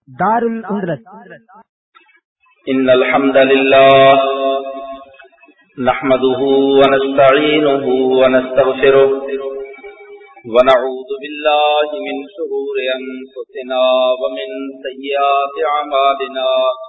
دار الاندلس۔ ان الحمد لله نحمده ونستعينه ونستغفره ونعوذ بالله من شرور انفسنا ومن سيئات اعمالنا،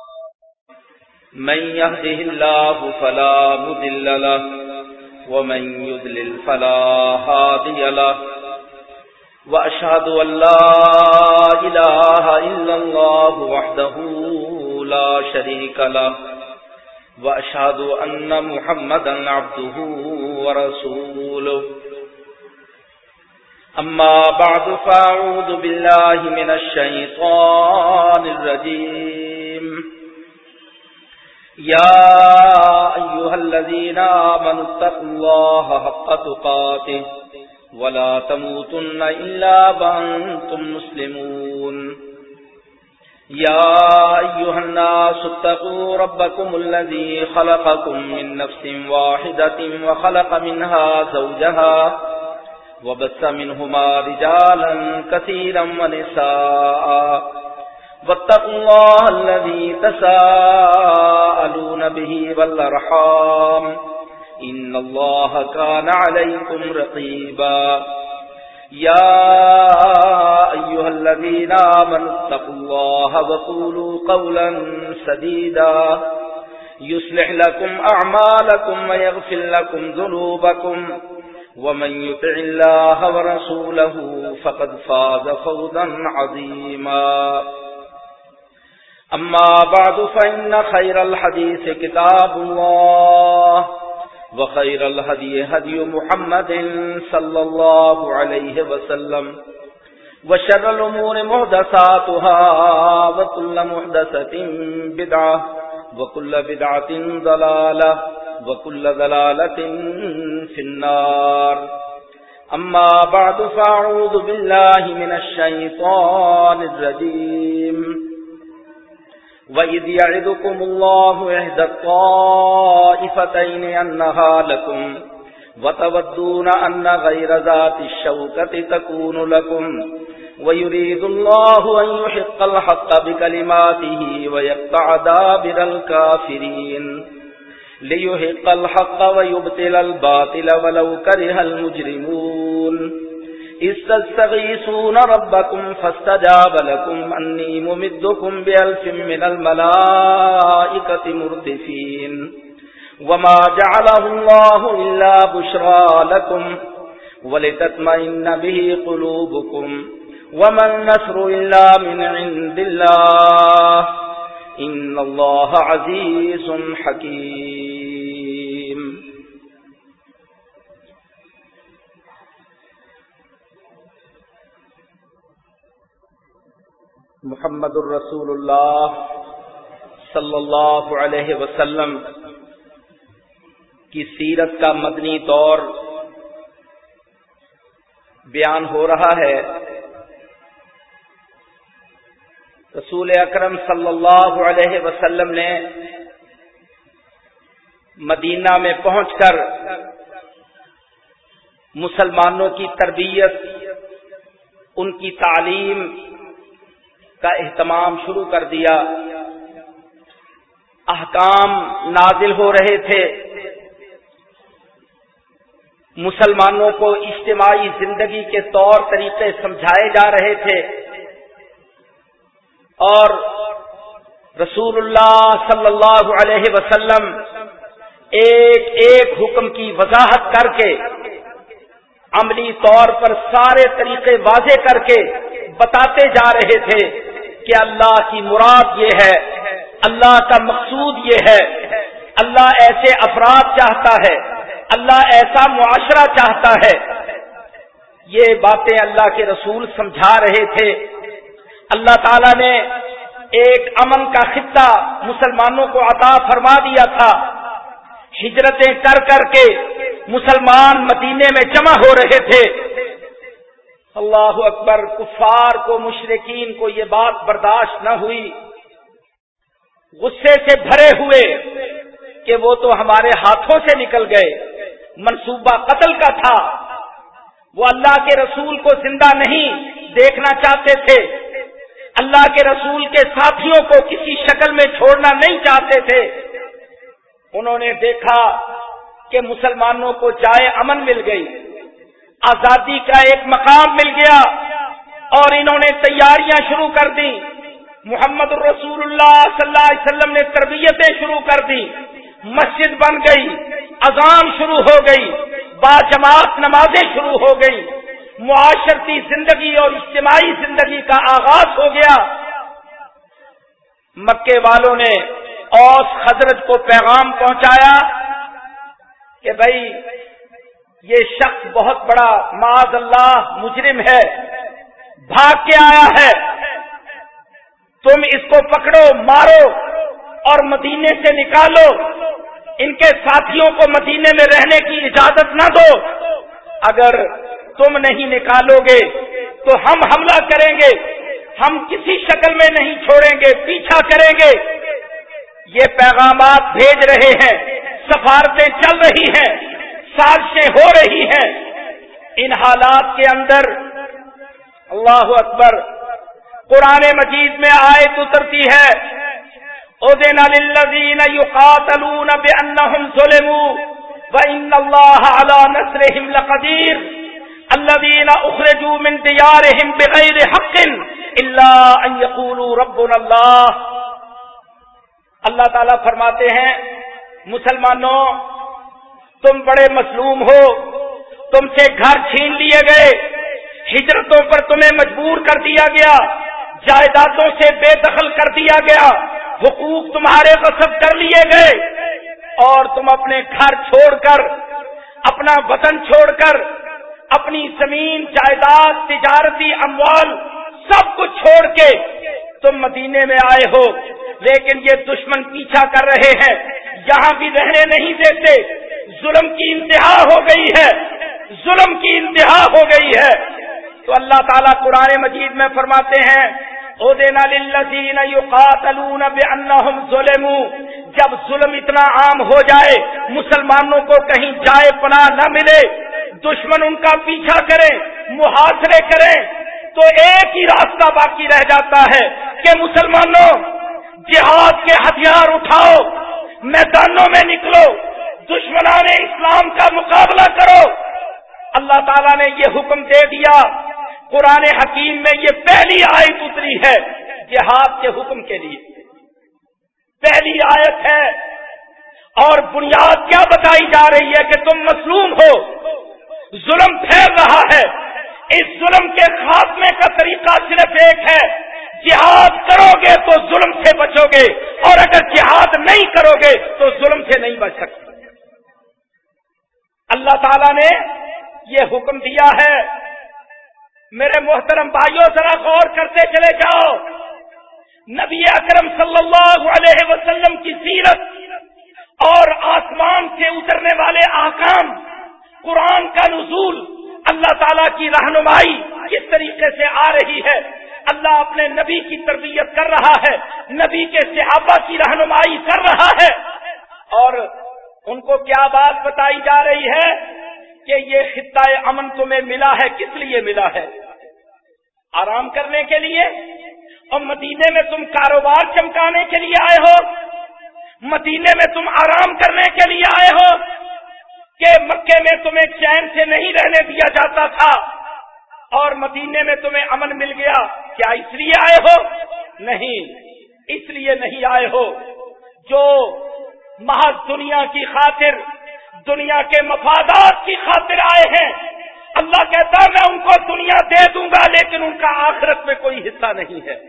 من يهده الله فلا مضل له ومن يضلل فلا هادي له، وأشهد أن لا إله إلا الله وحده لا شريك له، وأشهد أن محمدا عبده ورسوله. أما بعد فأعوذ بالله من الشيطان الرجيم. يا أيها الذين آمنوا اتقوا الله حق تقاته ولا تموتن إلا وأنتم مسلمون. يا أيها الناس اتقوا ربكم الذي خلقكم من نفس واحدة وخلق منها زوجها وبث منهما رجالا كثيرا ونساء، واتقوا الله الذي تساءلون به والأرحام إن الله كان عليكم رقيبا. يا أيها الذين آمنوا اتقوا الله وقولوا قولا سديدا يصلح لكم أعمالكم ويغفر لكم ذنوبكم، ومن يطع الله ورسوله فقد فاز فوزا عظيما. أما بعد فإن خير الحديث كتاب الله، وخير الهدي هدي محمد صلى الله عليه وسلم، وشر الأمور محدثاتها، وكل محدثة بدعة، وكل بدعة ضلالة، وكل ضلالة في النار. أما بعد فأعوذ بالله من الشيطان الرجيم. وَإِذْ يَعِدُكُمُ اللَّهُ إِحْدَى الطَّائِفَتَيْنِ أَنَّهَا لَكُمْ وَتَوَدُّونَ أَنَّ غَيْرَ ذَاتِ الشَّوْكَةِ تَكُونُ لَكُمْ وَيُرِيدُ اللَّهُ أَن يُحِقَّ الْحَقَّ بِكَلِمَاتِهِ وَيَقْطَعَ دَابِرَ الْكَافِرِينَ لِيُحِقَّ الْحَقَّ وَيُبْطِلَ الْبَاطِلَ وَلَوْ كَرِهَ الْمُجْرِمُونَ. استغيثون ربكم فاستجاب لكم أني ممدكم بألف من الملائكة مردفين. وما جعله الله إلا بشرى لكم ولتطمئن به قلوبكم، وما النصر إلا من عند الله إن الله عزيز حكيم. محمد الرسول اللہ صلی اللہ علیہ وسلم کی سیرت کا مدنی دور بیان ہو رہا ہے۔ رسول اکرم صلی اللہ علیہ وسلم نے مدینہ میں پہنچ کر مسلمانوں کی تربیت، ان کی تعلیم کا اہتمام شروع کر دیا۔ احکام نازل ہو رہے تھے، مسلمانوں کو اجتماعی زندگی کے طور طریقے سمجھائے جا رہے تھے، اور رسول اللہ صلی اللہ علیہ وسلم ایک ایک حکم کی وضاحت کر کے، عملی طور پر سارے طریقے واضح کر کے بتاتے جا رہے تھے کہ اللہ کی مراد یہ ہے، اللہ کا مقصود یہ ہے، اللہ ایسے افراد چاہتا ہے، اللہ ایسا معاشرہ چاہتا ہے۔ یہ باتیں اللہ کے رسول سمجھا رہے تھے۔ اللہ تعالیٰ نے ایک امن کا خطہ مسلمانوں کو عطا فرما دیا تھا۔ ہجرتیں کر کر کے مسلمان مدینے میں جمع ہو رہے تھے۔ اللہ اکبر، کفار کو، مشرکین کو یہ بات برداشت نہ ہوئی، غصے سے بھرے ہوئے کہ وہ تو ہمارے ہاتھوں سے نکل گئے، منصوبہ قتل کا تھا، وہ اللہ کے رسول کو زندہ نہیں دیکھنا چاہتے تھے، اللہ کے رسول کے ساتھیوں کو کسی شکل میں چھوڑنا نہیں چاہتے تھے۔ انہوں نے دیکھا کہ مسلمانوں کو جائے امن مل گئی، آزادی کا ایک مقام مل گیا، اور انہوں نے تیاریاں شروع کر دی۔ محمد الرسول اللہ صلی اللہ علیہ وسلم نے تربیتیں شروع کر دی، مسجد بن گئی، اذان شروع ہو گئی، باجماعت نمازیں شروع ہو گئی، معاشرتی زندگی اور اجتماعی زندگی کا آغاز ہو گیا۔ مکے والوں نے اوس خزرج کو پیغام پہنچایا کہ بھائی یہ شخص بہت بڑا معاذ اللہ مجرم ہے، بھاگ کے آیا ہے، تم اس کو پکڑو، مارو اور مدینے سے نکالو، ان کے ساتھیوں کو مدینے میں رہنے کی اجازت نہ دو، اگر تم نہیں نکالو گے تو ہم حملہ کریں گے، ہم کسی شکل میں نہیں چھوڑیں گے، پیچھا کریں گے۔ یہ پیغامات بھیج رہے ہیں، سفارتیں چل رہی ہیں، سازشیں ہو رہی ہیں۔ ان حالات کے اندر اللہ اکبر، قرآن مجید میں آیت اترتی ہے، اذن للذین یقاتلون بانہم ظلموا وان اللہ علی نصرہم لقدیر الذین اخرجوا من دیارہم بغیر حق الا ان یقولوا ربنا اللہ۔ اللہ تعالیٰ فرماتے ہیں مسلمانوں تم بڑے مظلوم ہو، تم سے گھر چھین لیے گئے، ہجرتوں پر تمہیں مجبور کر دیا گیا، جائیدادوں سے بے دخل کر دیا گیا، حقوق تمہارے غصب کر لیے گئے، اور تم اپنے گھر چھوڑ کر، اپنا وطن چھوڑ کر، اپنی زمین جائیداد تجارتی اموال سب کچھ چھوڑ کے تم مدینے میں آئے ہو، لیکن یہ دشمن پیچھا کر رہے ہیں، یہاں بھی رہنے نہیں دیتے، ظلم کی انتہا ہو گئی ہے، ظلم کی انتہا ہو گئی ہے۔ تو اللہ تعالیٰ قرآن مجید میں فرماتے ہیں اذن للذین یقاتلون بانہم ظلموا، جب ظلم اتنا عام ہو جائے، مسلمانوں کو کہیں جائے پناہ نہ ملے، دشمن ان کا پیچھا کرے، محاصرے کریں، تو ایک ہی راستہ باقی رہ جاتا ہے کہ مسلمانوں جہاد کے ہتھیار اٹھاؤ، میدانوں میں نکلو، دشمنان اسلام کا مقابلہ کرو۔ اللہ تعالیٰ نے یہ حکم دے دیا، قرآن حکیم میں یہ پہلی آیت اتری ہے جہاد کے حکم کے لیے، پہلی آیت ہے، اور بنیاد کیا بتائی جا رہی ہے کہ تم مظلوم ہو، ظلم پھیل رہا ہے، اس ظلم کے خاتمے کا طریقہ صرف ایک ہے، جہاد کرو گے تو ظلم سے بچو گے، اور اگر جہاد نہیں کرو گے تو ظلم سے نہیں بچ سکتے۔ اللہ تعالیٰ نے یہ حکم دیا ہے۔ میرے محترم بھائیوں ذرا غور کرتے چلے جاؤ، نبی اکرم صلی اللہ علیہ وسلم کی سیرت اور آسمان سے اترنے والے احکام، قرآن کا نزول، اللہ تعالیٰ کی رہنمائی کس طریقے سے آ رہی ہے، اللہ اپنے نبی کی تربیت کر رہا ہے، نبی کے صحابہ کی رہنمائی کر رہا ہے، اور ان کو کیا بات بتائی جا رہی ہے کہ یہ خطہ امن تمہیں ملا ہے، کس لیے ملا ہے؟ آرام کرنے کے لیے؟ اور مدینے میں تم کاروبار چمکانے کے لیے آئے ہو؟ مدینے میں تم آرام کرنے کے لیے آئے ہو کہ مکے میں تمہیں چین سے نہیں رہنے دیا جاتا تھا اور مدینے میں تمہیں امن مل گیا؟ کیا اس لیے آئے ہو؟ نہیں، اس لیے نہیں آئے ہو۔ جو محض دنیا کی خاطر، دنیا کے مفادات کی خاطر آئے ہیں، اللہ کہتا ہے میں ان کو دنیا دے دوں گا لیکن ان کا آخرت میں کوئی حصہ نہیں ہے۔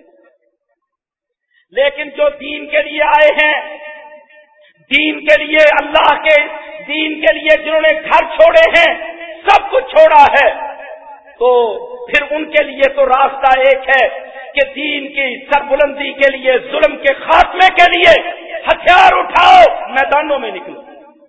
لیکن جو دین کے لیے آئے ہیں، دین کے لیے، اللہ کے دین کے لیے جنہوں نے گھر چھوڑے ہیں، سب کچھ چھوڑا ہے، تو پھر ان کے لیے تو راستہ ایک ہے کہ دین کی سربلندی کے لیے، ظلم کے خاتمے کے لیے ہتھیار اٹھاؤ، میدانوں میں نکلو۔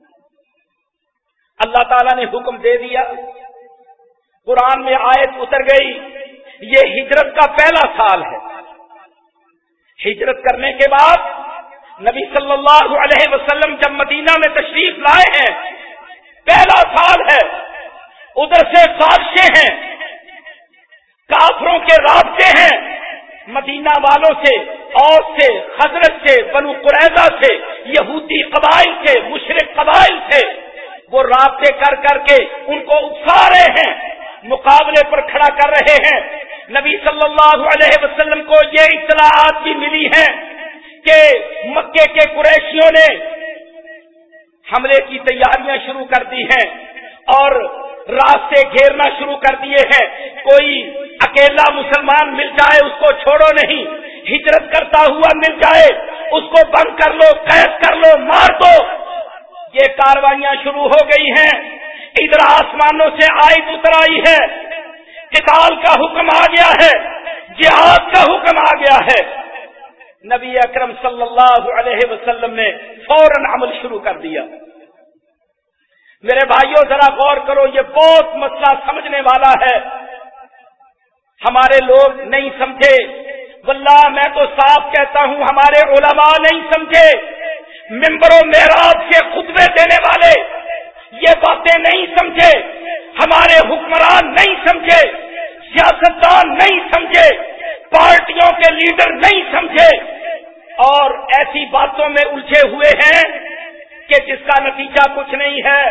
اللہ تعالیٰ نے حکم دے دیا، قرآن میں آیت اتر گئی، یہ ہجرت کا پہلا سال ہے۔ ہجرت کرنے کے بعد نبی صلی اللہ علیہ وسلم جب مدینہ میں تشریف لائے ہیں، پہلا سال ہے، ادھر سے سازشیں ہیں، کافروں کے رابطے ہیں، مدینہ والوں سے، اوس سے، خزرج سے، بنو قریظہ سے، یہودی قبائل سے، مشرک قبائل سے وہ رابطے کر کر کے ان کو اکسا رہے ہیں، مقابلے پر کھڑا کر رہے ہیں۔ نبی صلی اللہ علیہ وسلم کو یہ اطلاعات بھی ملی ہیں کہ مکے کے قریشیوں نے حملے کی تیاریاں شروع کر دی ہیں اور راستے گھیرنا شروع کر دیے ہیں۔ کوئی اکیلا مسلمان مل جائے اس کو چھوڑو نہیں، ہجرت کرتا ہوا مل جائے اس کو بند کر لو، قید کر لو، مار دو۔ یہ کاروائیاں شروع ہو گئی ہیں۔ ادھر آسمانوں سے آیت اتر آئی ہے، قتال کا حکم آ گیا ہے، جہاد کا حکم آ گیا ہے۔ نبی اکرم صلی اللہ علیہ وسلم نے فوراً عمل شروع کر دیا۔ میرے بھائیوں ذرا غور کرو، یہ بہت مسئلہ سمجھنے والا ہے، ہمارے لوگ نہیں سمجھے۔ واللہ میں تو صاف کہتا ہوں ہمارے علماء نہیں سمجھے، منبر و محراب سے خطبے دینے والے یہ باتیں نہیں سمجھے، ہمارے حکمران نہیں سمجھے، سیاستدان نہیں سمجھے، پارٹیوں کے لیڈر نہیں سمجھے، اور ایسی باتوں میں الجھے ہوئے ہیں کہ جس کا نتیجہ کچھ نہیں ہے۔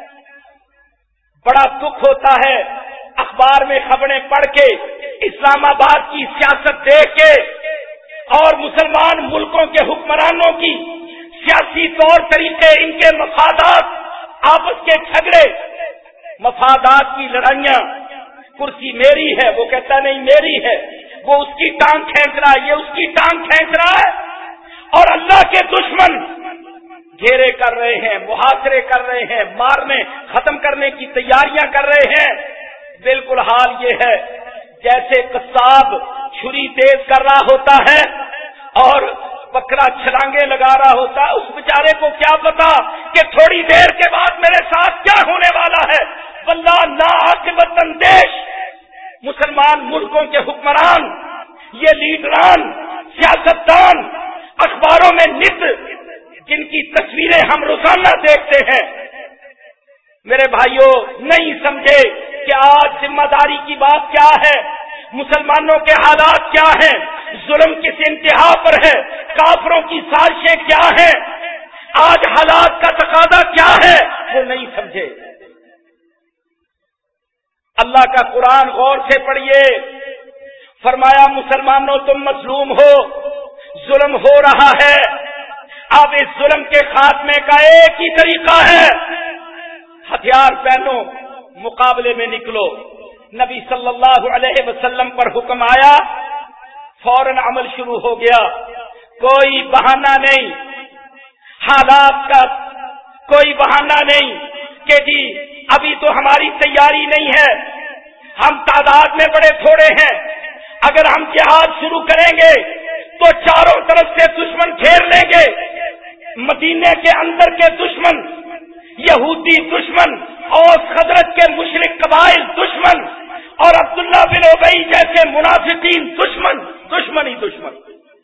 بڑا دکھ ہوتا ہے اخبار میں خبریں پڑھ کے، اسلام آباد کی سیاست دیکھ کے اور مسلمان ملکوں کے حکمرانوں کی سیاسی طور طریقے، ان کے مفادات، آپس کے جھگڑے، مفادات کی لڑائیاں۔ کرسی میری ہے، وہ کہتا نہیں میری ہے، وہ اس کی ٹانگ کھینچ رہا ہے، یہ اس کی ٹانگ کھینچ رہا ہے، اور اللہ کے دشمن گھیرے کر رہے ہیں، محاصرے کر رہے ہیں، مارنے ختم کرنے کی تیاریاں کر رہے ہیں۔ بالکل حال یہ ہے جیسے قصاب چھری تیز کر رہا ہوتا ہے اور بکرا چھلانگے لگا رہا ہوتا ہے، اس بیچارے کو کیا پتا کہ تھوڑی دیر کے بعد میرے ساتھ کیا ہونے والا ہے۔ واللہ ناعاقبت اندیش مسلمان ملکوں کے حکمران، یہ لیڈران، سیاستدان، اخباروں میں نت جن کی تصویریں ہم روزانہ دیکھتے ہیں، میرے بھائیوں نہیں سمجھے کہ آج ذمہ داری کی بات کیا ہے، مسلمانوں کے حالات کیا ہیں، ظلم کس انتہا پر ہے، کافروں کی سازشیں کیا ہیں، آج حالات کا تقاضا کیا ہے، وہ نہیں سمجھے۔ اللہ کا قرآن غور سے پڑھیے، فرمایا مسلمانوں تم مظلوم ہو، ظلم ہو رہا ہے، اب اس ظلم کے خاتمے کا ایک ہی طریقہ ہے، ہتھیار پہنو، مقابلے میں نکلو۔ نبی صلی اللہ علیہ وسلم پر حکم آیا، فوراً عمل شروع ہو گیا، کوئی بہانہ نہیں، حالات کا کوئی بہانہ نہیں کہ جی ابھی تو ہماری تیاری نہیں ہے، ہم تعداد میں بڑے تھوڑے ہیں، اگر ہم جہاد شروع کریں گے تو چاروں طرف سے دشمن گھیر لیں گے، مدینے کے اندر کے دشمن، یہودی دشمن، اور خزرج کے مشرک قبائل دشمن، اور عبداللہ بن ابی جیسے منافقین دشمن، دشمن ہی دشمن،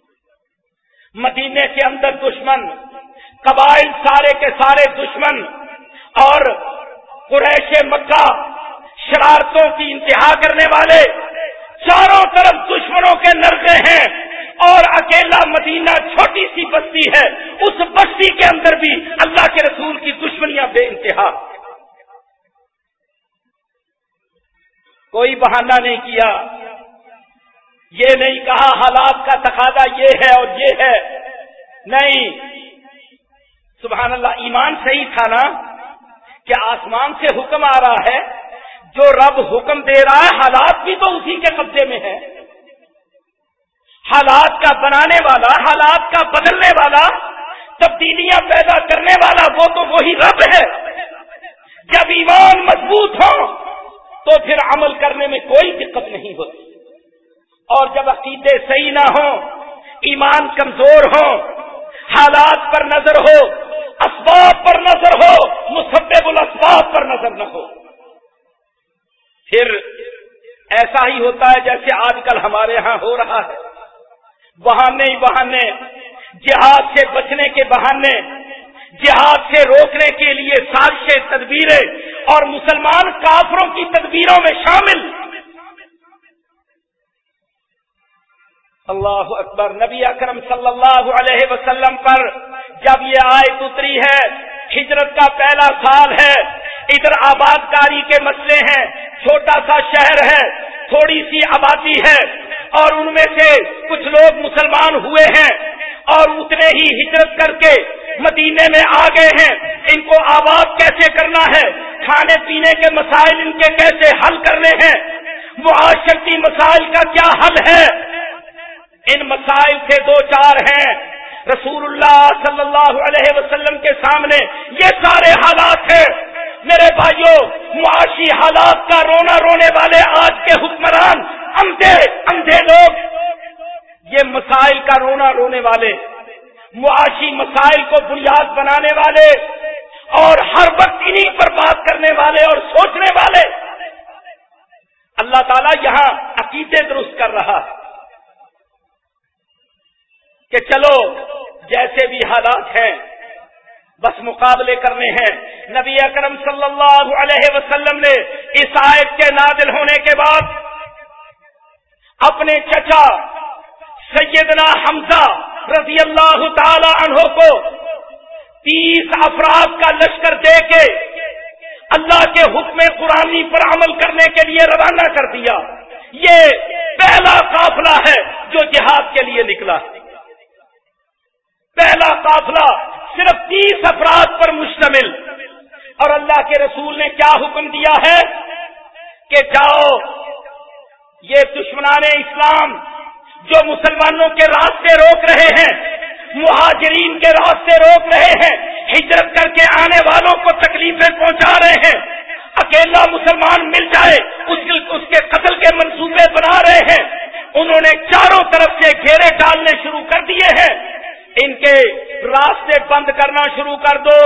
مدینے کے اندر دشمن، قبائل سارے کے سارے دشمن، اور قریش مکہ شرارتوں کی انتہا کرنے والے، چاروں طرف دشمنوں کے نرغے ہیں، اور اکیلا مدینہ چھوٹی سی بستی ہے، اس بستی کے اندر بھی اللہ کے رسول کی دشمنیاں بے انتہا۔ کوئی بہانہ نہیں کیا، یہ نہیں کہا حالات کا تقاضا یہ ہے اور یہ ہے، نہیں، سبحان اللہ، ایمان صحیح تھا نا کہ آسمان سے حکم آ رہا ہے، جو رب حکم دے رہا ہے حالات بھی تو اسی کے قبضے میں ہے، حالات کا بنانے والا، حالات کا بدلنے والا، تبدیلیاں پیدا کرنے والا وہ تو وہی رب ہے۔ جب ایمان مضبوط ہو تو پھر عمل کرنے میں کوئی دقت نہیں ہوتی، اور جب عقیدے صحیح نہ ہو، ایمان کمزور ہو، حالات پر نظر ہو، اسباب پر نظر ہو، مسبب الاسباب پر نظر نہ ہو، پھر ایسا ہی ہوتا ہے جیسے آج کل ہمارے ہاں ہو رہا ہے، بہانے ہی بہانے، جہاد سے بچنے کے بہانے، جہاد سے روکنے کے لیے سازشیں، تدبیریں، اور مسلمان کافروں کی تدبیروں میں شامل۔ اللہ اکبر. نبی اکرم صلی اللہ علیہ وسلم پر جب یہ آیت اتری ہے، ہجرت کا پہلا سال ہے، ادھر آباد کاری کے مسئلے ہیں، چھوٹا سا شہر ہے، تھوڑی سی آبادی ہے، اور ان میں سے کچھ لوگ مسلمان ہوئے ہیں اور اتنے ہی ہجرت کر کے مدینے میں آ گئے ہیں. ان کو آباد کیسے کرنا ہے، کھانے پینے کے مسائل ان کے کیسے حل کرنے ہیں، معاشرتی مسائل کا کیا حل ہے، ان مسائل سے دو چار ہیں. رسول اللہ صلی اللہ علیہ وسلم کے سامنے یہ سارے حالات ہیں. میرے بھائیوں، معاشی حالات کا رونا رونے والے آج کے حکمران، اندھے لوگ، یہ مسائل کا رونا رونے والے، معاشی مسائل کو بنیاد بنانے والے اور ہر وقت انہی پر بات کرنے والے اور سوچنے والے. اللہ تعالیٰ یہاں عقیدے درست کر رہا ہے کہ چلو جیسے بھی حالات ہیں بس مقابلے کرنے ہیں. نبی اکرم صلی اللہ علیہ وسلم نے اس آیت کے نازل ہونے کے بعد اپنے چچا سیدنا حمزہ رضی اللہ تعالی عنہ کو 30 افراد کا لشکر دے کے اللہ کے حکم قرآنی پر عمل کرنے کے لیے روانہ کر دیا. یہ پہلا قافلہ ہے جو جہاد کے لیے نکلا. پہلا قافلہ صرف 30 افراد پر مشتمل، اور اللہ کے رسول نے کیا حکم دیا ہے کہ جاؤ، یہ دشمنان اسلام جو مسلمانوں کے راستے روک رہے ہیں، مہاجرین کے راستے روک رہے ہیں، ہجرت کر کے آنے والوں کو تکلیفیں پہنچا رہے ہیں، اکیلا مسلمان مل جائے اس کے قتل کے منصوبے بنا رہے ہیں، انہوں نے چاروں طرف سے گھیرے ڈالنے شروع کر دیے ہیں. ان کے راستے بند کرنا شروع کر دو.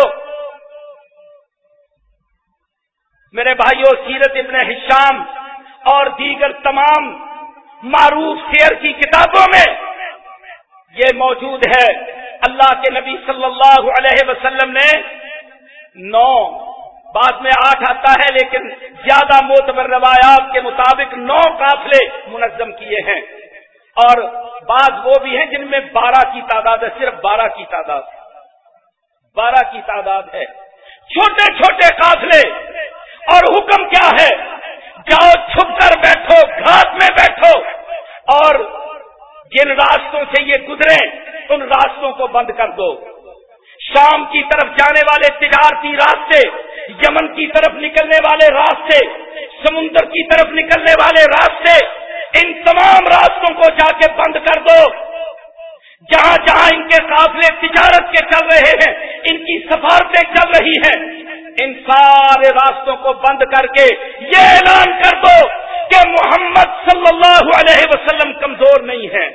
میرے بھائیوں، سیرت ابن ہشام اور دیگر تمام معروف سیر کی کتابوں میں یہ موجود ہے. اللہ کے نبی صلی اللہ علیہ وسلم نے 9، بعد میں 8 آتا ہے لیکن زیادہ معتبر روایات کے مطابق 9 قافلے منظم کیے ہیں، اور بعض وہ بھی ہیں جن میں 12 کی تعداد ہے، صرف 12 کی تعداد 12 کی تعداد ہے. چھوٹے چھوٹے قافلے، اور حکم کیا ہے؟ جاؤ چھپ کر بیٹھو، گھاٹ میں بیٹھو، اور جن راستوں سے یہ گزرے ان راستوں کو بند کر دو. شام کی طرف جانے والے تجارتی راستے، یمن کی طرف نکلنے والے راستے، سمندر کی طرف نکلنے والے راستے، ان تمام راستوں کو جا کے بند کر دو. جہاں جہاں ان کے قافلے تجارت کے چل رہے ہیں، ان کی سفارتیں چل رہی ہیں، ان سارے راستوں کو بند کر کے یہ اعلان کر دو کہ محمد صلی اللہ علیہ وسلم کمزور نہیں ہے.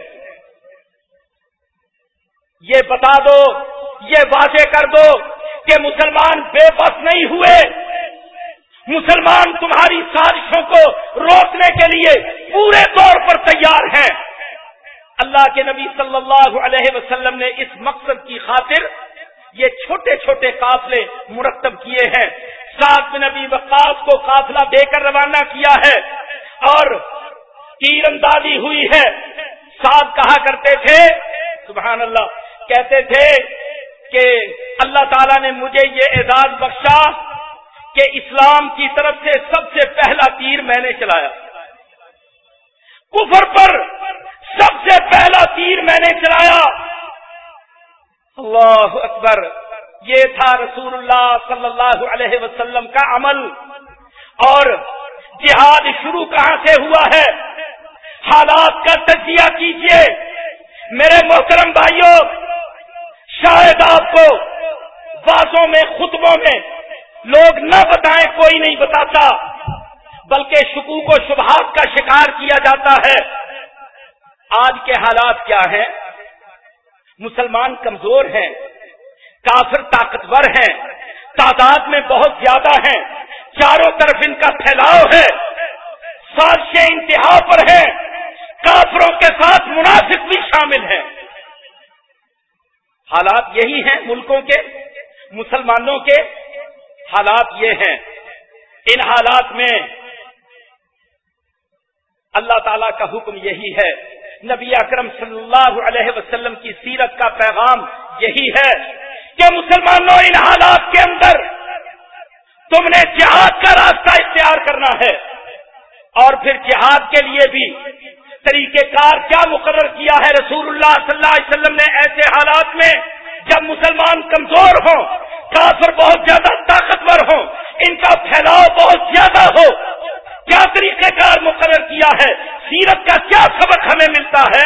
یہ بتا دو، یہ واضح کر دو کہ مسلمان بے بس نہیں ہوئے، مسلمان تمہاری سازشوں کو روکنے کے لیے پورے طور پر تیار ہیں. اللہ کے نبی صلی اللہ علیہ وسلم نے اس مقصد کی خاطر یہ چھوٹے چھوٹے قافلے مرتب کیے ہیں. سعد بن ابی وقاص کو قافلہ دے کر روانہ کیا ہے اور تیر اندازی ہوئی ہے. سعد کہا کرتے تھے، سبحان اللہ، کہتے تھے کہ اللہ تعالیٰ نے مجھے یہ اعزاز بخشا کہ اسلام کی طرف سے سب سے پہلا تیر میں نے چلایا، کفر پر سب سے پہلا تیر میں نے چلایا. اللہ اکبر. یہ تھا رسول اللہ صلی اللہ علیہ وسلم کا عمل. اور جہاد شروع کہاں سے ہوا ہے؟ حالات کا تجزیہ کیجئے میرے محترم بھائیوں. شاید آپ کو باتوں میں، خطبوں میں لوگ نہ بتائیں، کوئی نہیں بتاتا، بلکہ شکوک و شبہات کا شکار کیا جاتا ہے. آج کے حالات کیا ہیں؟ مسلمان کمزور ہیں، کافر طاقتور ہیں، تعداد میں بہت زیادہ ہیں، چاروں طرف ان کا پھیلاؤ ہے، سازشیں انتہا پر ہیں، کافروں کے ساتھ منافق بھی شامل ہیں. حالات یہی ہیں ملکوں کے، مسلمانوں کے حالات یہ ہیں. ان حالات میں اللہ تعالیٰ کا حکم یہی ہے نبی اکرم صلی اللہ علیہ وسلم کی سیرت کا پیغام یہی ہے کہ مسلمانوں ان حالات کے اندر تم نے جہاد کا راستہ اختیار کرنا ہے، اور پھر جہاد کے لیے بھی طریقہ کار کیا مقرر کیا ہے رسول اللہ صلی اللہ علیہ وسلم نے؟ ایسے حالات میں جب مسلمان کمزور ہوں، کافر بہت زیادہ طاقتور ہوں، ان کا پھیلاؤ بہت زیادہ ہو، کیا طریقہ کار مقرر کیا ہے؟ سیرت کا کیا سبق ہمیں ملتا ہے؟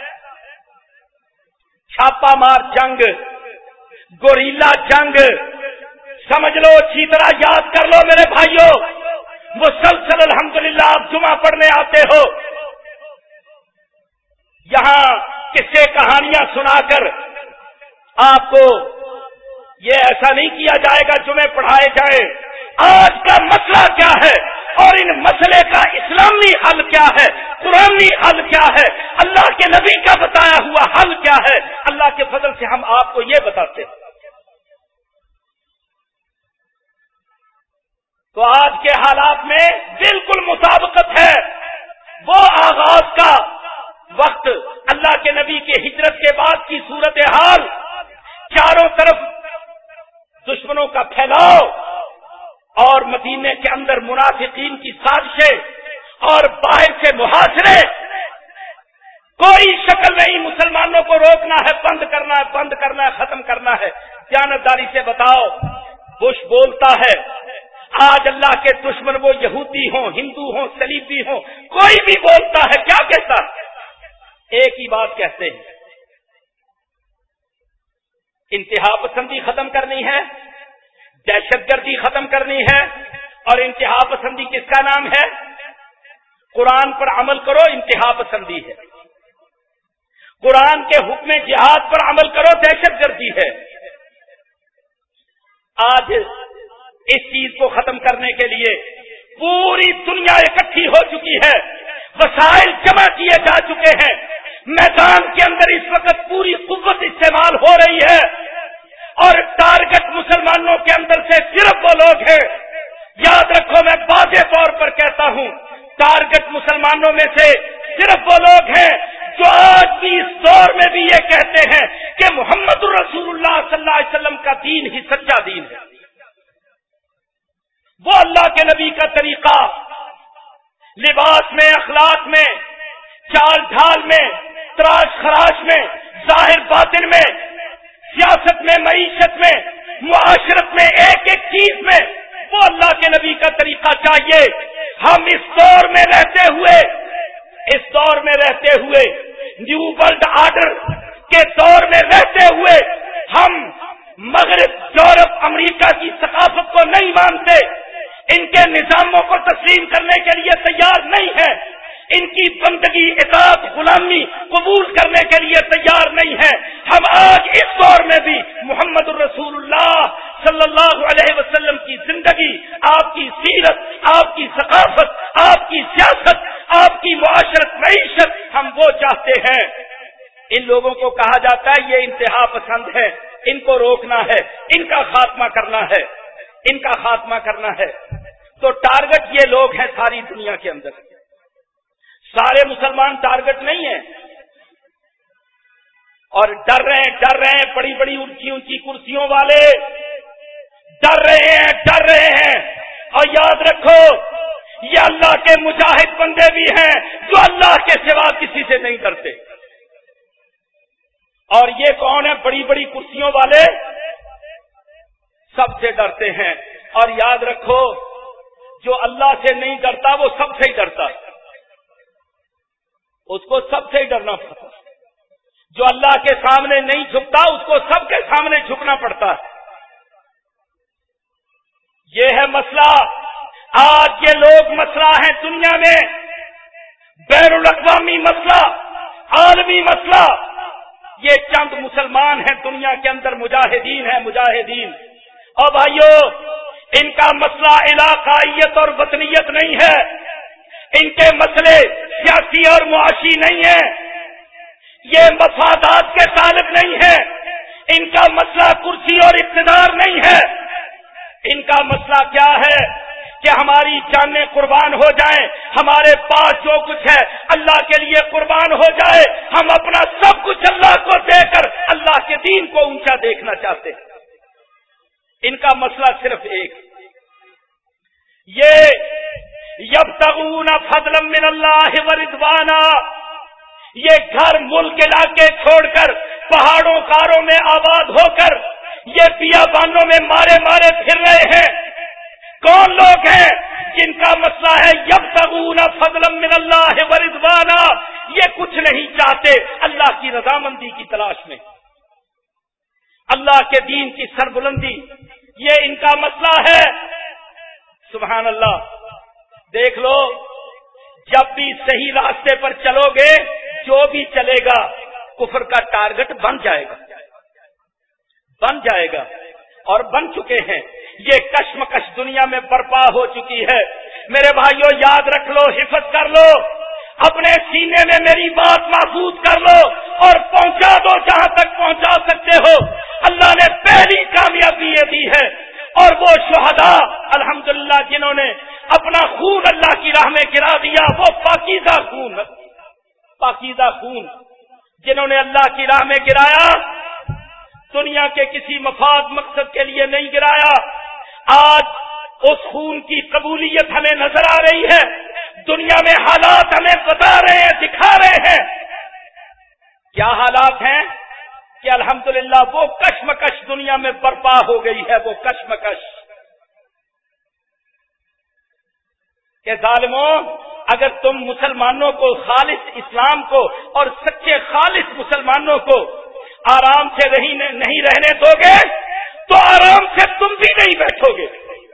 چھاپا مار جنگ، گوریلا جنگ، سمجھ لو، اچھی طرح یاد کر لو میرے بھائیوں، مسلسل الحمدللہ آپ جمعہ پڑھنے آتے ہو، یہاں قصے کہانیاں سنا کر آپ کو یہ ایسا نہیں کیا جائے گا جمعے پڑھائے جائے آج کا مسئلہ کیا ہے اور ان مسئلے کا اسلامی حل کیا ہے، قرآنی حل کیا ہے، اللہ کے نبی کا بتایا ہوا حل کیا ہے، اللہ کے فضل سے ہم آپ کو یہ بتاتے ہیں۔ تو آج کے حالات میں بالکل مطابقت ہے، وہ آغاز کا وقت، اللہ کے نبی کے ہجرت کے بعد کی صورتحال، چاروں طرف دشمنوں کا پھیلاؤ اور مدینے کے اندر منافقین کی سازشیں اور باہر سے محاصرے، کوئی شکل نہیں، مسلمانوں کو روکنا ہے، بند کرنا ہے، بند کرنا ہے، ختم کرنا ہے۔ دیانتداری سے بتاؤ، بش بولتا ہے، آج اللہ کے دشمن وہ یہودی ہوں، ہندو ہوں، صلیبی ہوں، کوئی بھی بولتا ہے، کیا کہتا ہے؟ ایک ہی بات کہتے ہیں، انتہا پسندی ختم کرنی ہے، دہشت گردی ختم کرنی ہے، اور انتہا پسندی کس کا نام ہے؟ قرآن پر عمل کرو، انتہا پسندی ہے، قرآن کے حکم جہاد پر عمل کرو، دہشت گردی ہے۔ آج اس چیز کو ختم کرنے کے لیے پوری دنیا اکٹھی ہو چکی ہے، وسائل جمع کیے جا چکے ہیں، میدان کے اندر اس وقت پوری قوت استعمال ہو رہی ہے، اور ٹارگٹ مسلمانوں کے اندر سے صرف وہ لوگ ہیں، یاد رکھو میں واضح طور پر کہتا ہوں، ٹارگٹ مسلمانوں میں سے صرف وہ لوگ ہیں جو آج بھی اس دور میں بھی یہ کہتے ہیں کہ محمد رسول اللہ صلی اللہ علیہ وسلم کا دین ہی سچا دین ہے، وہ اللہ کے نبی کا طریقہ لباس میں، اخلاق میں، چال ڈھال میں، تراش خراش میں، ظاہر باطن میں، سیاست میں، معیشت میں، معاشرت میں، ایک ایک چیز میں وہ اللہ کے نبی کا طریقہ چاہیے۔ ہم اس دور میں رہتے ہوئے نیو ورلڈ آرڈر کے دور میں رہتے ہوئے ہم مغرب، یورپ، امریکہ کی ثقافت کو نہیں مانتے، ان کے نظاموں کو تسلیم کرنے کے لیے تیار نہیں ہے، ان کی بندگی، اطاعت، غلامی قبول کرنے کے لیے تیار نہیں ہے۔ ہم آج اس دور میں بھی محمد الرسول اللہ صلی اللہ علیہ وسلم کی زندگی، آپ کی سیرت، آپ کی ثقافت، آپ کی سیاست، آپ کی معاشرت، معیشت، ہم وہ چاہتے ہیں۔ ان لوگوں کو کہا جاتا ہے یہ انتہا پسند ہے، ان کو روکنا ہے، ان کا خاتمہ کرنا ہے، ان کا خاتمہ کرنا ہے۔ تو ٹارگٹ یہ لوگ ہیں ساری دنیا کے اندر، سارے مسلمان ٹارگٹ نہیں ہیں، اور ڈر رہے ہیں بڑی بڑی اونچی اونچی کرسیوں والے ڈر رہے ہیں، اور یاد رکھو یہ اللہ کے مجاہد بندے بھی ہیں جو اللہ کے سوا کسی سے نہیں ڈرتے۔ اور یہ کون ہے بڑی بڑی کرسیوں والے؟ سب سے ڈرتے ہیں۔ اور یاد رکھو جو اللہ سے نہیں ڈرتا وہ سب سے ہی ڈرتا، اس کو سب سے ہی ڈرنا پڑتا، جو اللہ کے سامنے نہیں جھکتا اس کو سب کے سامنے جھکنا پڑتا ہے۔ یہ ہے مسئلہ، آج یہ لوگ مسئلہ ہیں دنیا میں، بین الاقوامی مسئلہ، عالمی مسئلہ، یہ چند مسلمان ہیں دنیا کے اندر، مجاہدین ہیں، مجاہدین۔ اور بھائیو ان کا مسئلہ علاقائیت اور وطنیت نہیں ہے، ان کے مسئلے سیاسی اور معاشی نہیں ہیں، یہ مفادات کے تعلق نہیں ہے، ان کا مسئلہ کرسی اور اقتدار نہیں ہے، ان کا مسئلہ کیا ہے؟ کہ ہماری جانیں قربان ہو جائیں، ہمارے پاس جو کچھ ہے اللہ کے لیے قربان ہو جائے، ہم اپنا سب کچھ اللہ کو دے کر اللہ کے دین کو اونچا دیکھنا چاہتے ہیں۔ ان کا مسئلہ صرف ایک، یہ یبتغون فضلا من اللہ ورضوانا، یہ گھر ملک علاقے چھوڑ کر پہاڑوں کاروں میں آباد ہو کر یہ بیابانوں میں مارے مارے پھر رہے ہیں۔ کون لوگ ہیں جن کا مسئلہ ہے یبتغون فضلا من اللہ ورضوانا، یہ کچھ نہیں چاہتے اللہ کی رضامندی کی تلاش میں، اللہ کے دین کی سربلندی، یہ ان کا مسئلہ ہے۔ سبحان اللہ، دیکھ لو جب بھی صحیح راستے پر چلو گے جو بھی چلے گا کفر کا ٹارگٹ بن جائے گا اور بن چکے ہیں۔ یہ کشمکش دنیا میں برپا ہو چکی ہے۔ میرے بھائیوں یاد رکھ لو، حفظ کر لو، اپنے سینے میں میری بات محفوظ کر لو اور پہنچا دو جہاں تک پہنچا سکتے ہو۔ اللہ نے پہلی کامیابی یہ دی ہے، اور وہ شہداء الحمدللہ جنہوں نے اپنا خون اللہ کی راہ میں گرا دیا، وہ پاکیزہ خون جنہوں نے اللہ کی راہ میں گرایا، دنیا کے کسی مفاد مقصد کے لیے نہیں گرایا۔ آج اس خون کی قبولیت ہمیں نظر آ رہی ہے، دنیا میں حالات ہمیں بتا رہے ہیں، دکھا رہے ہیں۔ کیا حالات ہیں کہ الحمدللہ وہ کشمکش دنیا میں برپا ہو گئی ہے، وہ کشمکش کہ ظالموں، اگر تم مسلمانوں کو، خالص اسلام کو اور سچے خالص مسلمانوں کو آرام سے نہیں رہنے دو گے تو آرام سے تم بھی نہیں بیٹھو گے۔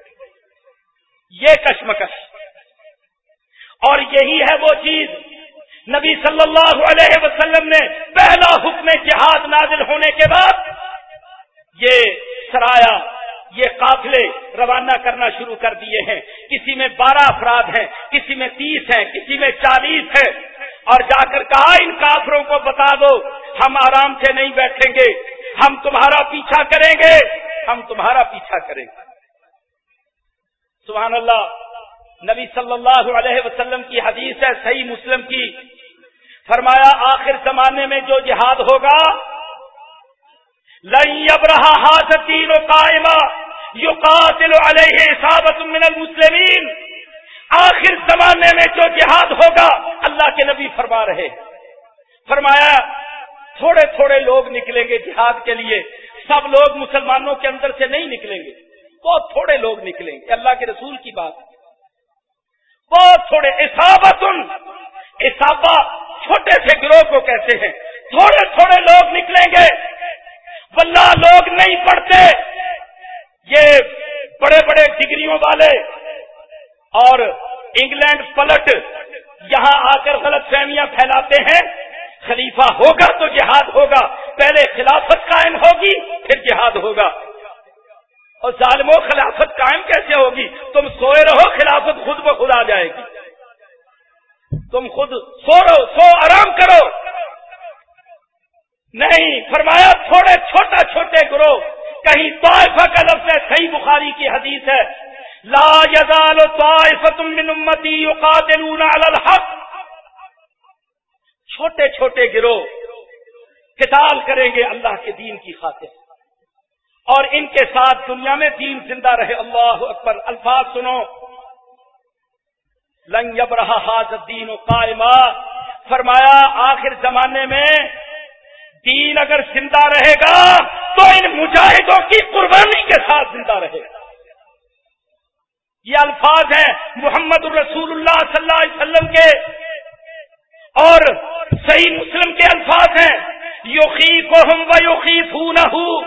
یہ کشمکش، اور یہی ہے وہ چیز نبی صلی اللہ علیہ وسلم نے پہلا حکم جہاد نازل ہونے کے بعد یہ سرایا، یہ قافلے روانہ کرنا شروع کر دیے ہیں۔ کسی میں 12 افراد ہیں، کسی میں 30 ہیں، کسی میں 40 ہیں، اور جا کر کہا ان کافروں کو بتا دو ہم آرام سے نہیں بیٹھیں گے، ہم تمہارا پیچھا کریں گے، ہم تمہارا پیچھا کریں گے۔ سبحان اللہ، نبی صلی اللہ علیہ وسلم کی حدیث ہے صحیح مسلم کی، فرمایا آخر زمانے میں جو جہاد ہوگا لن یبرح ھذا الدین قائما یقاتل علیہ عصابۃ من المسلمین، آخر زمانے میں جو جہاد ہوگا، اللہ کے نبی فرما رہے، فرمایا تھوڑے تھوڑے لوگ نکلیں گے جہاد کے لیے، سب لوگ مسلمانوں کے اندر سے نہیں نکلیں گے، بہت تھوڑے لوگ نکلیں گے، اللہ کے رسول کی بات، بہت تھوڑے، اصابہ چھوٹے سے گروہ کو کہتے ہیں، تھوڑے تھوڑے لوگ نکلیں گے، واللہ لوگ نہیں پڑھتے، یہ بڑے بڑے ڈگریوں والے اور انگلینڈ پلٹ یہاں آ کر غلط فہمیاں پھیلاتے ہیں، خلیفہ ہوگا تو جہاد ہوگا، پہلے خلافت قائم ہوگی پھر جہاد ہوگا۔ اور ظالموں، خلافت قائم کیسے ہوگی؟ تم سوئے رہو، خلافت خود بخود آ جائے گی، تم خود سو رہو، سو آرام کرو۔ نہیں، فرمایا تھوڑے چھوٹے گروہ، کہیں طائفہ کا لفظ ہے، صحیح بخاری کی حدیث ہے، لا یزال طائفۃ من امتی یقاتلون علی الحق، چھوٹے گروہ قتال کریں گے اللہ کے دین کی خاطر، اور ان کے ساتھ دنیا میں دین زندہ رہے۔ اللہ اکبر، الفاظ سنو، لن یبرح ھذا الدین قائما، فرمایا آخر زمانے میں دین اگر زندہ رہے گا تو ان مجاہدوں کی قربانی کے ساتھ زندہ رہے گا۔ یہ الفاظ ہیں محمد الرسول اللہ صلی اللہ علیہ وسلم کے، اور صحیح مسلم کے الفاظ ہیں، یخیفہم ویخیفونہ،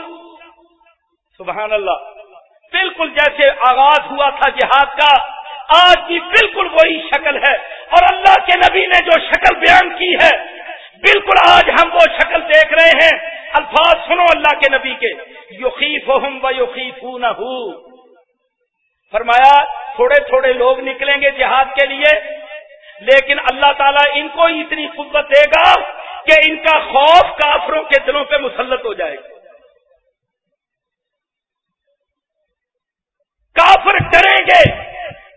سبحان اللہ، بالکل جیسے آغاز ہوا تھا جہاد کا، آج بھی بالکل وہی شکل ہے، اور اللہ کے نبی نے جو شکل بیان کی ہے بالکل آج ہم وہ شکل دیکھ رہے ہیں۔ الفاظ سنو اللہ کے نبی کے، یخیفہم ویخیفونہ، فرمایا تھوڑے تھوڑے لوگ نکلیں گے جہاد کے لیے، لیکن اللہ تعالیٰ ان کو اتنی قوت دے گا کہ ان کا خوف کافروں کے دلوں پہ مسلط ہو جائے گا، کافر ڈریں گے،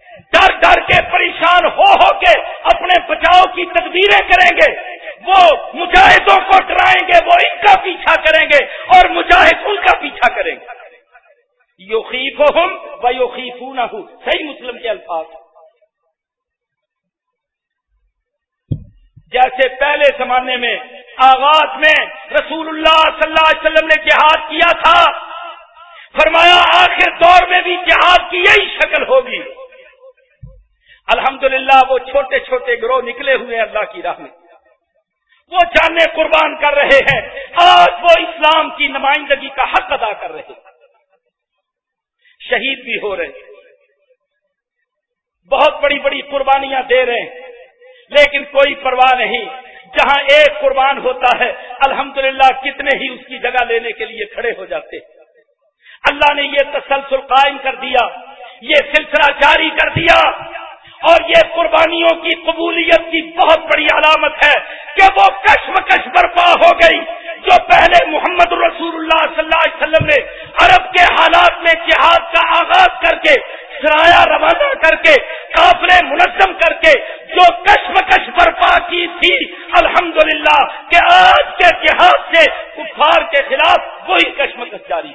ڈر کے پریشان ہو کے اپنے بچاؤ کی تدبیریں کریں گے، وہ مجاہدوں کو ڈرائیں گے، وہ ان کا پیچھا کریں گے اور مجاہد ان کا پیچھا کریں گے۔ یخیفہم و یخیفونہ، صحیح مسلم کے الفاظ۔ جیسے پہلے زمانے میں آغاز میں رسول اللہ صلی اللہ علیہ وسلم نے جہاد کیا تھا، فرمایا آخر دور میں بھی جہاد کی یہی شکل ہوگی۔ الحمدللہ وہ چھوٹے چھوٹے گروہ نکلے ہوئے اللہ کی راہ میں، وہ جانیں قربان کر رہے ہیں، آج وہ اسلام کی نمائندگی کا حق ادا کر رہے ہیں، شہید بھی ہو رہے ہیں، بہت بڑی بڑی قربانیاں دے رہے ہیں، لیکن کوئی پرواہ نہیں۔ جہاں ایک قربان ہوتا ہے الحمدللہ کتنے ہی اس کی جگہ لینے کے لیے کھڑے ہو جاتے ہیں۔ اللہ نے یہ تسلسل قائم کر دیا، یہ سلسلہ جاری کر دیا، اور یہ قربانیوں کی قبولیت کی بہت بڑی علامت ہے کہ وہ کشمکش برپا ہو گئی جو پہلے محمد رسول اللہ صلی اللہ علیہ وسلم نے عرب کے حالات میں جہاد کا آغاز کر کے، سرایا روانہ کر کے، قافلے منظم کر کے جو کشمکش برپا کی تھی، الحمدللہ کہ آج کے جہاد سے کفار کے خلاف وہی کشمکش جاری۔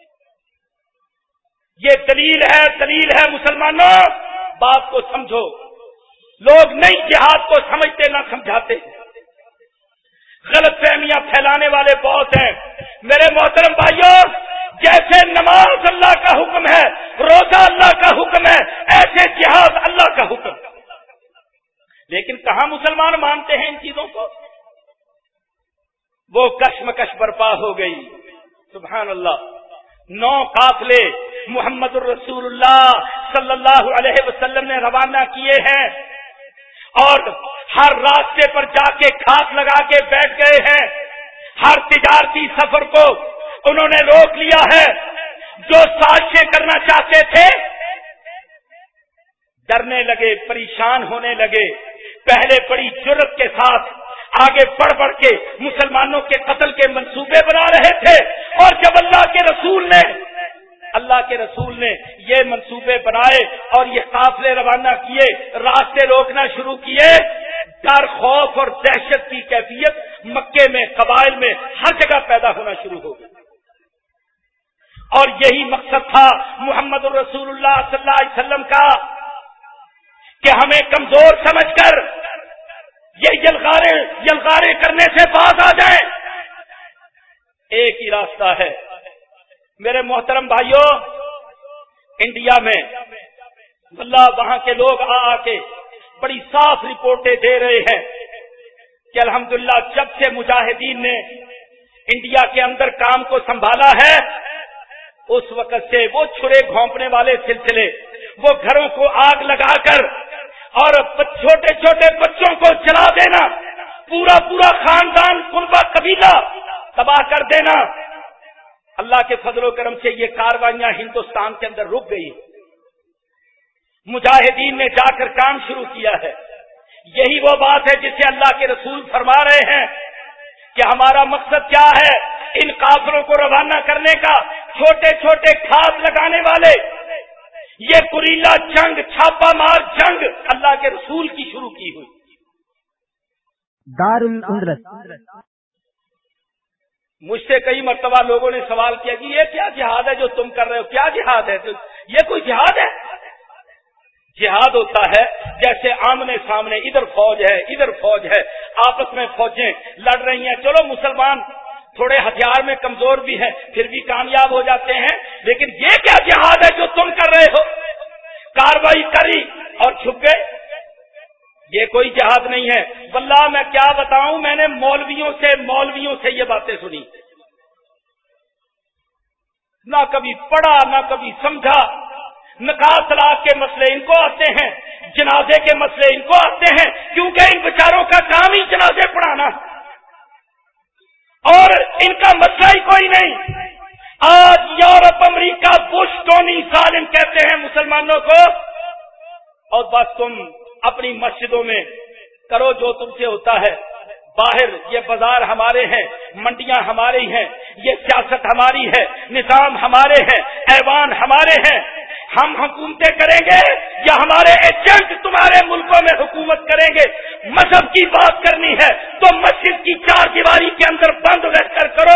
یہ دلیل ہے مسلمانوں، بات کو سمجھو، لوگ نئی جہاد کو سمجھتے نہ سمجھاتے، غلط فہمیاں پھیلانے والے بہت ہیں۔ میرے محترم بھائیوں، جیسے نماز اللہ کا حکم ہے، روزہ اللہ کا حکم ہے، ایسے جہاد اللہ کا حکم ہے، لیکن کہاں مسلمان مانتے ہیں ان چیزوں کو؟ وہ کشمکش برپا ہو گئی۔ سبحان اللہ، 9 قافلے محمد الرسول اللہ صلی اللہ علیہ وسلم نے روانہ کیے ہیں، اور ہر راستے پر جا کے کھاک لگا کے بیٹھ گئے ہیں، ہر تجارتی سفر کو انہوں نے روک لیا ہے۔ جو سازشیں کرنا چاہتے تھے ڈرنے لگے، پریشان ہونے لگے، پہلے بڑی جرأت کے ساتھ آگے بڑھ کے مسلمانوں کے قتل کے منصوبے بنا رہے تھے، اور جب اللہ کے رسول نے یہ منصوبے بنائے اور یہ قافلے روانہ کیے، راستے روکنا شروع کیے، ڈر، خوف اور دہشت کی کیفیت مکے میں، قبائل میں ہر جگہ پیدا ہونا شروع ہو گئی۔ اور یہی مقصد تھا محمد الرسول اللہ صلی اللہ علیہ وسلم کا کہ ہمیں کمزور سمجھ کر یہ یلغارے کرنے سے باز آ جائیں۔ ایک ہی راستہ ہے میرے محترم بھائیوں، انڈیا میں واللہ وہاں کے لوگ آ کے بڑی صاف رپورٹیں دے رہے ہیں کہ الحمدللہ جب سے مجاہدین نے انڈیا کے اندر کام کو سنبھالا ہے، اس وقت سے وہ چھرے گھونپنے والے سلسلے، وہ گھروں کو آگ لگا کر اور چھوٹے چھوٹے بچوں کو جلا دینا، پورا خاندان، کنبہ، قبیلہ تباہ کر دینا، اللہ کے فضل و کرم سے یہ کاروائیاں ہندوستان کے اندر رک گئی۔ مجاہدین نے جا کر کام شروع کیا ہے۔ یہی وہ بات ہے جسے اللہ کے رسول فرما رہے ہیں کہ ہمارا مقصد کیا ہے، ان قافلوں کو روانہ کرنے کا، چھوٹے چھوٹے کھاد لگانے والے، یہ گریلا جنگ، چھاپا مار جنگ اللہ کے رسول کی شروع کی ہوئی۔ دار الاندلس۔ مجھ سے کئی مرتبہ لوگوں نے سوال کیا کہ یہ کیا جہاد ہے جو تم کر رہے ہو؟ کیا جہاد ہے؟ یہ کوئی جہاد ہے؟ جہاد ہوتا ہے جیسے آمنے سامنے ادھر فوج ہے ادھر فوج ہے، آپس میں فوجیں لڑ رہی ہیں، چلو مسلمان تھوڑے ہتھیار میں کمزور بھی ہیں پھر بھی کامیاب ہو جاتے ہیں، لیکن یہ کیا جہاد ہے جو تم کر رہے ہو؟ کاروائی کری اور چھپ گئے، یہ کوئی جہاد نہیں ہے۔ واللہ میں کیا بتاؤں، میں نے مولویوں سے یہ باتیں سنی، نہ کبھی پڑھا نہ کبھی سمجھا۔ نکاح طلاق کے مسئلے ان کو آتے ہیں، جنازے کے مسئلے ان کو آتے ہیں، کیونکہ ان بیچاروں کا کام ہی جنازے پڑھانا، اور ان کا مسئلہ ہی کوئی نہیں۔ آج یورپ، امریکہ، بش، ٹونی ظالم کہتے ہیں مسلمانوں کو، اور بس تم اپنی مسجدوں میں کرو جو تم سے ہوتا ہے، باہر یہ بازار ہمارے ہیں، منڈیاں ہماری ہیں، یہ سیاست ہماری ہے، نظام ہمارے ہیں، ایوان ہمارے ہیں، ہم حکومتیں کریں گے یا ہمارے ایجنٹ تمہارے ملکوں میں حکومت کریں گے؟ مذہب کی بات کرنی ہے تو مسجد کی 4 دیواری کے اندر بند رہ کر کرو.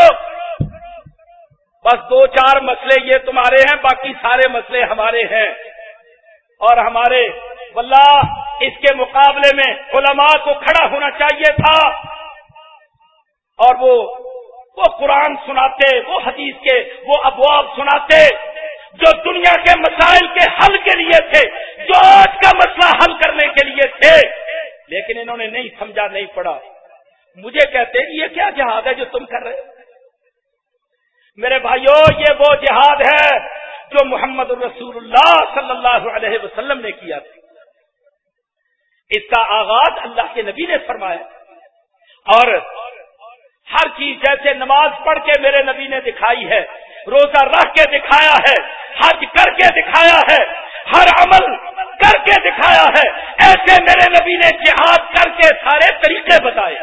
بس 2-4 مسئلے یہ تمہارے ہیں، باقی سارے مسئلے ہمارے ہیں. اور ہمارے واللہ اس کے مقابلے میں علماء کو کھڑا ہونا چاہیے تھا اور وہ قرآن سناتے، وہ حدیث کے وہ ابواب سناتے جو دنیا کے مسائل کے حل کے لیے تھے، جو آج کا مسئلہ حل کرنے کے لیے تھے، لیکن انہوں نے نہیں سمجھا، نہیں پڑھا. مجھے کہتے یہ کیا جہاد ہے جو تم کر رہے ہو؟ میرے بھائیوں، یہ وہ جہاد ہے جو محمد رسول اللہ صلی اللہ علیہ وسلم نے کیا تھا. اس کا آغاز اللہ کے نبی نے فرمایا، اور ہر چیز جیسے نماز پڑھ کے میرے نبی نے دکھائی ہے، روزہ رکھ کے دکھایا ہے، حج کر کے دکھایا ہے، ہر عمل کر کے دکھایا ہے، ایسے میرے نبی نے جہاد کر کے سارے طریقے بتائے.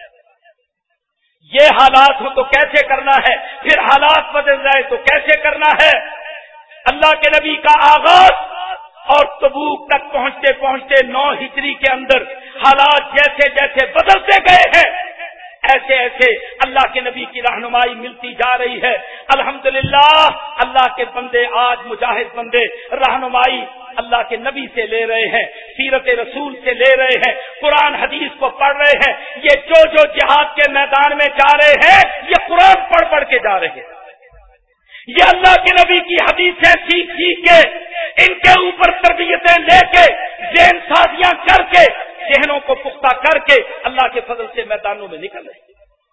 یہ حالات ہو تو کیسے کرنا ہے، پھر حالات بدل جائے تو کیسے کرنا ہے. اللہ کے نبی کا آغاز اور تبوک تک پہنچتے پہنچتے 9 ہجری کے اندر حالات جیسے جیسے بدلتے گئے ہیں، ایسے ایسے اللہ کے نبی کی رہنمائی ملتی جا رہی ہے. الحمدللہ اللہ کے بندے، آج مجاہد بندے رہنمائی اللہ کے نبی سے لے رہے ہیں، سیرت رسول سے لے رہے ہیں، قرآن حدیث کو پڑھ رہے ہیں. یہ جو جہاد کے میدان میں جا رہے ہیں، یہ قرآن پڑھ پڑھ کے جا رہے ہیں. یہ اللہ کے نبی کی حدیثیں سیکھ سیکھ کے، ان کے اوپر تربیتیں لے کے، ذہن سازیاں کر کے، ذہنوں کو پختہ کر کے اللہ کے فضل سے میدانوں میں نکل رہے.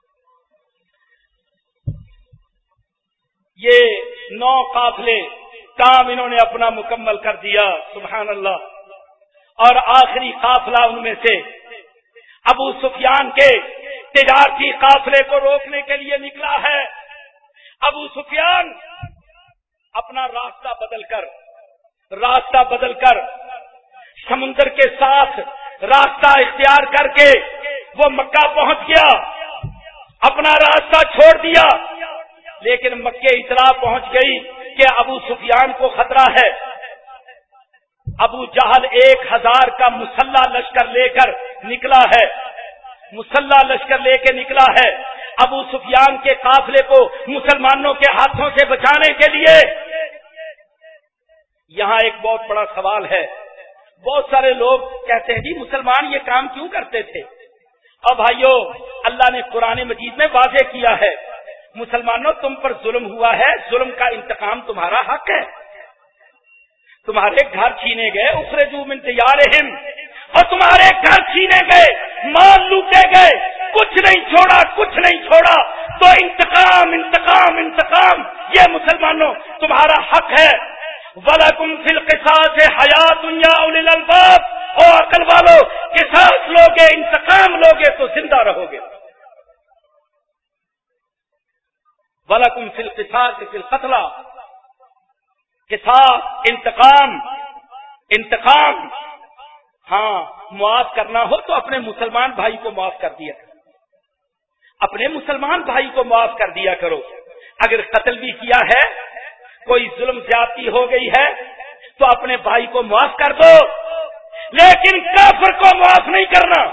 یہ 9 قافلے کام انہوں نے اپنا مکمل کر دیا، سبحان اللہ. اور آخری قافلہ ان میں سے ابو سفیان کے تجارتی قافلے کو روکنے کے لیے نکلا ہے. ابو سفیان اپنا راستہ بدل کر سمندر کے ساتھ راستہ اختیار کر کے وہ مکہ پہنچ گیا، اپنا راستہ چھوڑ دیا. لیکن مکے اطلاع پہنچ گئی کہ ابو سفیان کو خطرہ ہے. ابو جہل 1000 کا مسلح لشکر لے کر نکلا ہے، مسلح لشکر لے کے نکلا ہے ابو سفیان کے قافلے کو مسلمانوں کے ہاتھوں سے بچانے کے لیے. یہاں ایک بہت بڑا سوال ہے. بہت سارے لوگ کہتے ہیں جی مسلمان یہ کام کیوں کرتے تھے؟ اور بھائیو، اللہ نے قرآن مجید میں واضح کیا ہے، مسلمانوں تم پر ظلم ہوا ہے، ظلم کا انتقام تمہارا حق ہے. تمہارے گھر چھینے گئے، اخرجوا من دیارہم، اور تمہارے گھر چھینے گئے، مال لوٹے گئے، کچھ نہیں چھوڑا. تو انتقام انتقام انتقام، یہ مسلمانوں تمہارا حق ہے. وَلَكُمْ فِي الْقِصَاصِ حَيَاةٌ يَا أُولِي الْأَلْبَابِ، او عقل والو، قصاص لوگے، انتقام لوگے تو زندہ رہو گے. وَلَكُمْ فِي الْقِصَاصِ فِي الْقَتْلَى، قصاص انتقام. ہاں، معاف کرنا ہو تو اپنے مسلمان بھائی کو معاف کر دیا کرو، اپنے مسلمان بھائی کو معاف کر دیا کرو. اگر قتل بھی کیا ہے، کوئی ظلم زیادتی ہو گئی ہے تو اپنے بھائی کو معاف کر دو، لیکن کافر کو معاف نہیں کرنا،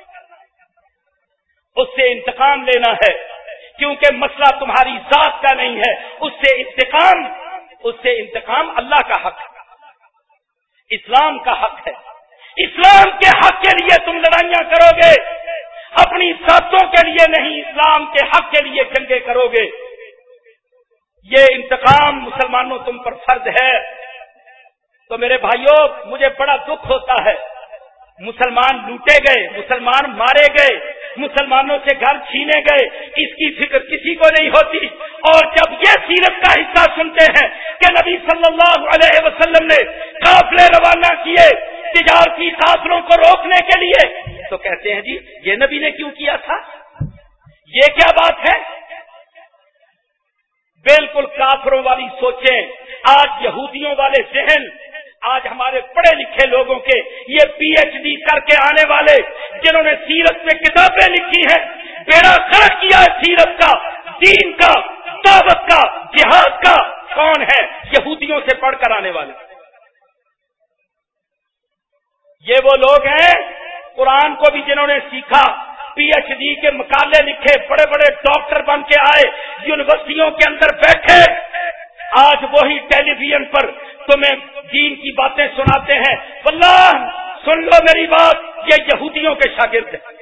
اس سے انتقام لینا ہے. کیونکہ مسئلہ تمہاری ذات کا نہیں ہے، اس سے انتقام اللہ کا حق ہے، اسلام کا حق ہے. اسلام کے حق کے لیے تم لڑائیاں کرو گے، اپنی ذاتوں کے لیے نہیں، اسلام کے حق کے لیے جنگیں کرو گے. یہ انتقام مسلمانوں تم پر فرض ہے. تو میرے بھائیوں، مجھے بڑا دکھ ہوتا ہے، مسلمان لوٹے گئے، مسلمان مارے گئے، مسلمانوں سے گھر چھینے گئے، اس کی فکر کسی کو نہیں ہوتی. اور جب یہ سیرت کا حصہ سنتے ہیں کہ نبی صلی اللہ علیہ وسلم نے قافلے روانہ کیے تجارتی قافلوں کو روکنے کے لیے، تو کہتے ہیں جی یہ نبی نے کیوں کیا تھا؟ یہ کیا بات ہے؟ بالکل کافروں والی سوچیں. آج یہودیوں والے ذہن، آج ہمارے پڑھے لکھے لوگوں کے، یہ PhD کر کے آنے والے جنہوں نے سیرت میں کتابیں لکھی ہیں، بیڑا غرق کیا ہے سیرت کا، دین کا، دعوت کا، جہاد کا، کون ہے؟ یہودیوں سے پڑھ کر آنے والے. یہ وہ لوگ ہیں قرآن کو بھی جنہوں نے سیکھا، پی ایچ ڈی کے مقالے لکھے، بڑے بڑے ڈاکٹر بن کے آئے، یونیورسٹیوں کے اندر بیٹھے، آج وہی ٹیلی ویژن پر تمہیں دین کی باتیں سناتے ہیں۔ واللہ سن لو میری بات، یہ یہودیوں کے شاگرد ہیں،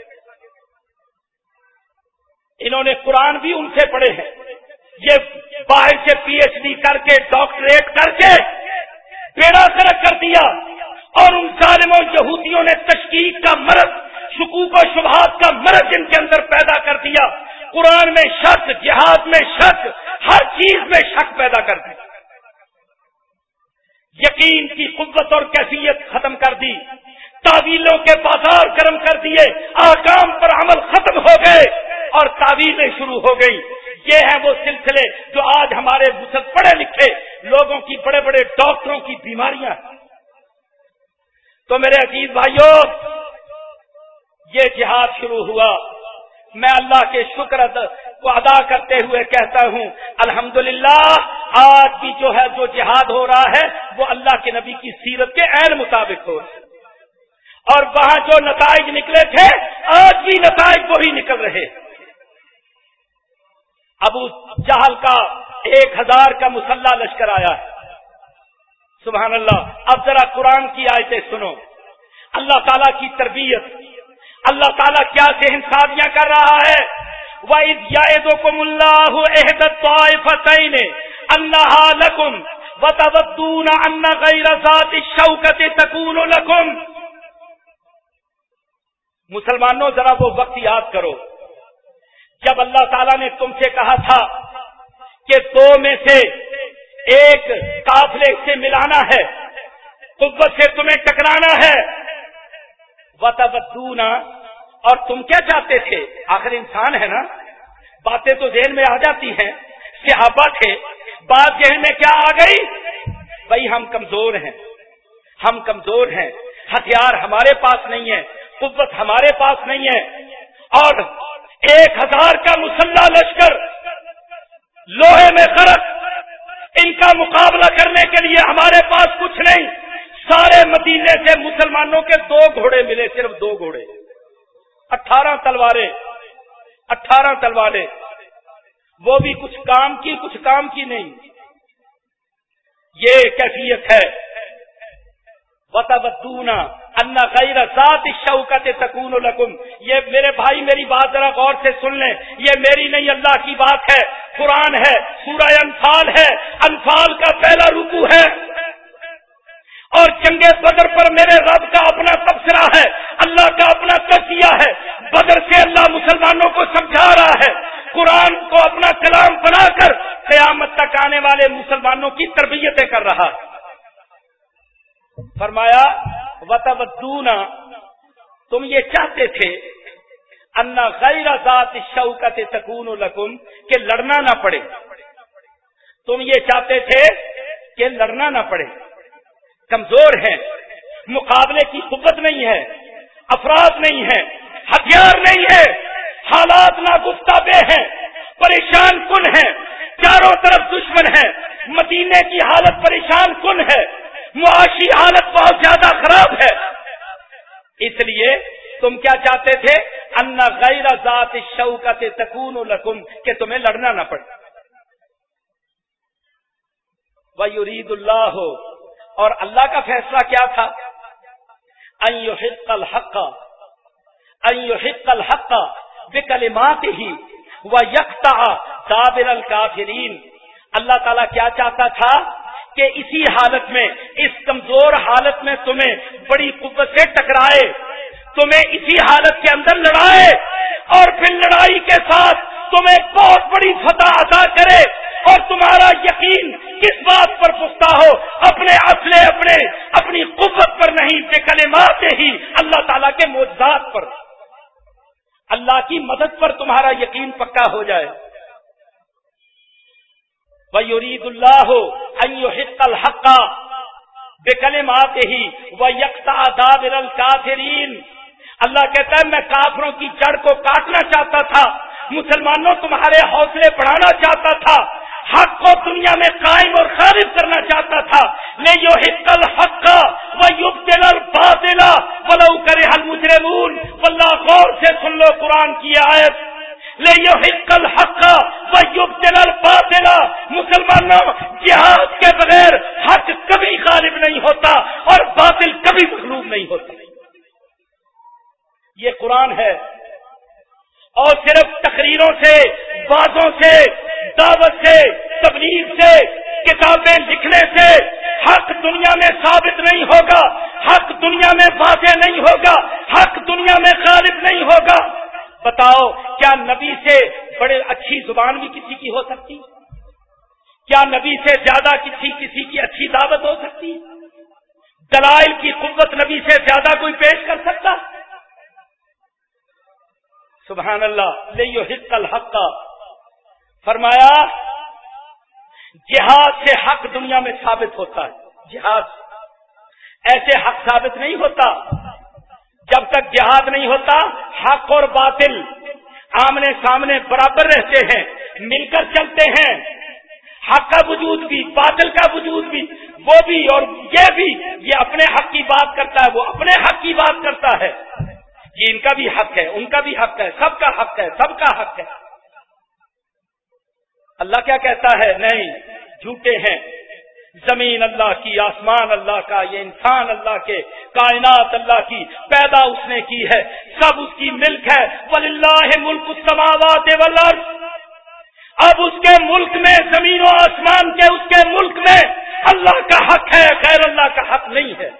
انہوں نے قرآن بھی ان سے پڑھے ہیں، یہ باہر سے پی ایچ ڈی کر کے ڈاکٹریٹ کر کے بیڑا غرق کر دیا، اور ان ظالموں یہودیوں نے تشکیک کا مرض، شکوک و شبہات کا مرض ان کے اندر پیدا کر دیا، قرآن میں شک، جہاد میں شک، ہر چیز میں شک پیدا کر دی، یقین کی قوت اور کیفیت ختم کر دی، تعویلوں کے بازار گرم کر دیے، احکام پر عمل ختم ہو گئے اور تعویلیں شروع ہو گئی۔ یہ ہیں وہ سلسلے جو آج ہمارے پڑھے لکھے لوگوں کی، بڑے بڑے ڈاکٹروں کی بیماریاں ہیں۔ تو میرے عزیز بھائیوں، یہ جہاد شروع ہوا، میں اللہ کے شکر کو ادا کرتے ہوئے کہتا ہوں الحمدللہ، آج بھی جو ہے جو جہاد ہو رہا ہے وہ اللہ کے نبی کی سیرت کے عین مطابق ہو رہا ہے، اور وہاں جو نتائج نکلے تھے آج بھی نتائج وہی نکل رہے۔ ابو جہل کا 1000 کا مسلح لشکر آیا ہے، سبحان اللہ۔ اب ذرا قرآن کی آیتیں سنو، اللہ تعالیٰ کی تربیت، اللہ تعالیٰ کیا ذہن سازیاں کر رہا ہے۔ وَإِذْ يَعِدُكُمُ اللَّهُ إِحْدَى الطَّائِفَتَيْنِ أَنَّهَا لَكُمْ وَتَوَدُّونَ أَنَّ غَيْرَ ذَاتِ الشَّوْكَةِ تَكُونُ لَكُمْ۔ مسلمانوں ذرا وہ وقت یاد کرو جب اللہ تعالیٰ نے تم سے کہا تھا کہ دو میں سے ایک قافلے سے ملانا ہے، قوت سے تمہیں ٹکرانا ہے، وَتَوَدُّونَ، اور تم کیا چاہتے تھے؟ آخر انسان ہے نا، باتیں تو ذہن میں آ جاتی ہیں، صحابہ تھے، بات ذہن میں کیا آ گئی؟ بھائی ہم کمزور ہیں، ہم کمزور ہیں، ہتھیار ہمارے پاس نہیں ہے، قوت ہمارے پاس نہیں ہے، اور 1000 کا مسلح لشکر لوہے میں غرق، ان کا مقابلہ کرنے کے لیے ہمارے پاس کچھ نہیں۔ سارے مدینے سے مسلمانوں کے 2 گھوڑے ملے، صرف 2 گھوڑے، 18 تلواریں، وہ بھی کچھ کام کی کچھ کام کی نہیں۔ یہ کیفیت ہے۔ وَتَوَدُّونَ أَنَّ غَيْرَ ذَاتِ الشَّوْكَةِ تَكُونُ لَكُمْ۔ یہ میرے بھائی میری بات ذرا غور سے سن لیں، یہ میری نہیں اللہ کی بات ہے، قرآن ہے، سورہ انفال ہے، انفال کا پہلا رکوع ہے، اور جنگ بدر پر میرے رب کا اپنا تبصرہ ہے، اللہ کا اپنا تجزیہ ہے۔ بدر سے اللہ مسلمانوں کو سمجھا رہا ہے، قرآن کو اپنا کلام بنا کر قیامت تک آنے والے مسلمانوں کی تربیتیں کر رہا ہے۔ فرمایا وَتَوَدُّونَ، تم یہ چاہتے تھے، أَنَّ غَيْرَ ذَاتِ الشَّوْكَةِ تَكُونُ لَكُمْ، کہ لڑنا نہ پڑے، تم یہ چاہتے تھے کہ لڑنا نہ پڑے، کمزور ہیں، مقابلے کی قوت نہیں ہے، افراد نہیں ہے، ہتھیار نہیں ہے، حالات ناگفتہ ہیں، پریشان کن ہیں، چاروں طرف دشمن ہیں، مدینے کی حالت پریشان کن ہے، معاشی حالت بہت زیادہ خراب ہے، اس لیے تم کیا چاہتے تھے؟ ان غیر ذات الشوکۃ تکون لکم، کہ تمہیں لڑنا نہ پڑے۔ وَيُرِيدُ اللَّهُ، اور اللہ کا فیصلہ کیا تھا؟ ان يحق الحق بکلماتہ ویقطع دابر الکافرین۔ اللہ تعالیٰ کیا چاہتا تھا کہ اسی حالت میں، اس کمزور حالت میں تمہیں بڑی قوت سے ٹکرائے، تمہیں اسی حالت کے اندر لڑائے، اور پھر لڑائی کے ساتھ تمہیں بہت بڑی فتح عطا کرے، اور تمہارا یقین کس بات پر پختہ ہو؟ اپنے اصلے، اپنی قوت پر نہیں، بے کلمات ہی، اللہ تعالیٰ کے معجزات پر، اللہ کی مدد پر تمہارا یقین پکا ہو جائے۔ وَيُرِيدُ اللَّهُ أَن يُحِقَّ الْحَقَّ بِكَلِمَاتِهِ وَيَقْطَعَ دَابِرَ الْكَافِرِينَ۔ اللہ کہتا ہے میں کافروں کی جڑ کو کاٹنا چاہتا تھا، مسلمانوں تمہارے حوصلے بڑھانا چاہتا تھا، حق کو دنیا میں قائم اور غالب کرنا چاہتا تھا. لیحق الحق ویبطل الباطل ولو کرہ المجرمون. واللہ غور سے سن لو قرآن کی آیت. لیحق الحق ویبطل الباطل. مسلمانوں، جہاد کے بغیر حق کبھی غالب نہیں ہوتا اور باطل کبھی مغلوب نہیں ہوتا. یہ قرآن ہے. اور صرف تقریروں سے، باتوں سے، دعوت سے، تبلیغ سے، کتابیں لکھنے سے حق دنیا میں ثابت نہیں ہوگا، حق دنیا میں واضح نہیں ہوگا، حق دنیا میں غالب نہیں ہوگا. بتاؤ، کیا نبی سے بڑے اچھی زبان بھی کسی کی ہو سکتی؟ کیا نبی سے زیادہ کسی کی اچھی دعوت ہو سکتی؟ دلائل کی قوت نبی سے زیادہ کوئی پیش کر سکتا؟ سبحان اللہ. لیحق الحق. فرمایا جہاد سے حق دنیا میں ثابت ہوتا ہے. جہاد ایسے حق ثابت نہیں ہوتا. جب تک جہاد نہیں ہوتا حق اور باطل آمنے سامنے برابر رہتے ہیں، مل کر چلتے ہیں. حق کا وجود بھی، باطل کا وجود بھی، وہ بھی اور یہ بھی. یہ اپنے حق کی بات کرتا ہے، وہ اپنے حق کی بات کرتا ہے. یہ ان کا بھی حق ہے، ان کا بھی حق ہے، سب کا حق ہے، سب کا حق ہے. اللہ کیا کہتا ہے؟ نہیں، جھوٹے ہیں. زمین اللہ کی، آسمان اللہ کا، یہ انسان اللہ کے، کائنات اللہ کی، پیدا اس نے کی ہے، سب اس کی ملک ہے. وَلِلَّهِ مُلْكُ السَّمَاوَاتِ وَالْأَرْضِ. اب اس کے ملک میں، زمین و آسمان کے اس کے ملک میں اللہ کا حق ہے، غیر اللہ کا حق نہیں ہے.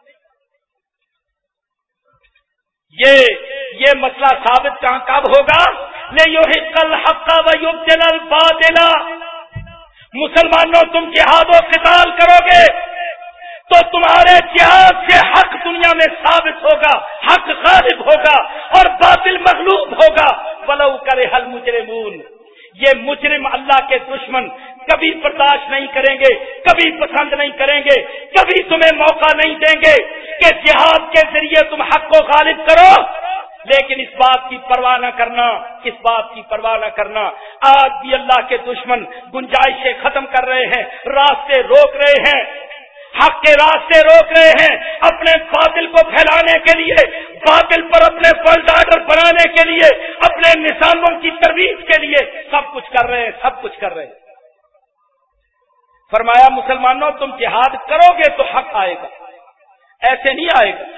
یہ مسئلہ ثابت کب ہوگا؟ لیحق الحق ویبطل الباطل. مسلمانوں، تم جہاد و قتال کرو گے تو تمہارے جہاد سے حق دنیا میں ثابت ہوگا، حق غالب ہوگا اور باطل مغلوب ہوگا. ولو کرہ المجرمون. یہ مجرم، اللہ کے دشمن کبھی برداشت نہیں کریں گے، کبھی پسند نہیں کریں گے، کبھی تمہیں موقع نہیں دیں گے کہ جہاد کے ذریعے تم حق کو غالب کرو. لیکن اس بات کی پرواہ نہ کرنا، اس بات کی پرواہ نہ کرنا، آج بھی اللہ کے دشمن گنجائشیں ختم کر رہے ہیں، راستے روک رہے ہیں، حق کے راستے روک رہے ہیں، اپنے باطل کو پھیلانے کے لیے، باطل پر اپنے فلڈ آرڈر بنانے کے لیے، اپنے نظاموں کی ترویج کے لیے سب کچھ کر رہے ہیں، سب کچھ کر رہے ہیں. فرمایا مسلمانوں، تم جہاد کرو گے تو حق آئے گا، ایسے نہیں آئے گا.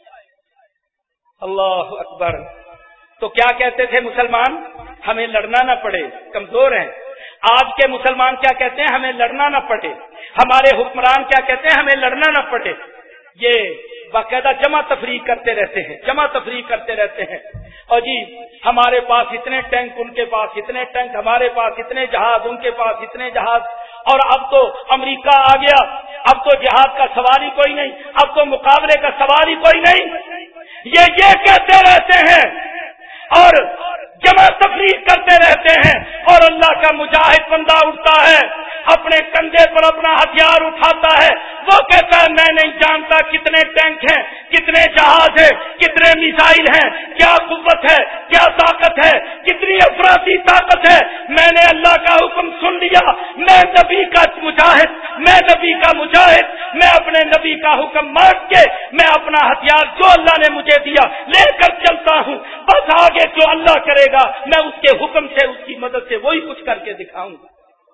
اللہ اکبر. تو کیا کہتے تھے مسلمان؟ ہمیں لڑنا نہ پڑے، کمزور ہیں. آج کے مسلمان کیا کہتے ہیں؟ ہمیں لڑنا نہ پڑے. ہمارے حکمران کیا کہتے ہیں؟ ہمیں لڑنا نہ پڑے. یہ باقاعدہ جمع تفریق کرتے رہتے ہیں، جمع تفریق کرتے رہتے ہیں. اور جی ہمارے پاس اتنے ٹینک، ان کے پاس اتنے ٹینک، ہمارے پاس اتنے جہاز، ان کے پاس اتنے جہاز. اور اب تو امریکہ آ گیا، اب تو جہاد کا سوال ہی کوئی نہیں، اب تو مقابلے کا سوال ہی کوئی نہیں. یہ کہتے رہتے ہیں اور جمع تفریق کرتے رہتے ہیں. اور اللہ کا مجاہد بندہ اٹھتا ہے، اپنے کندھے پر اپنا ہتھیار اٹھاتا ہے، وہ کہتا ہے میں نہیں جانتا کتنے ٹینک ہیں، کتنے جہاز ہیں، کتنے میزائل ہیں، کیا قوت ہے، کیا طاقت ہے، کتنی افراطی طاقت ہے. میں نے اللہ کا حکم سن لیا، میں نبی کا مجاہد، میں نبی کا مجاہد، میں اپنے نبی کا حکم مان کے میں اپنا ہتھیار جو اللہ نے مجھے دیا لے کر چلتا ہوں. بس آگے جو اللہ کرے گا میں اس کے حکم سے، اس کی مدد سے وہی کچھ کر کے دکھاؤں گا.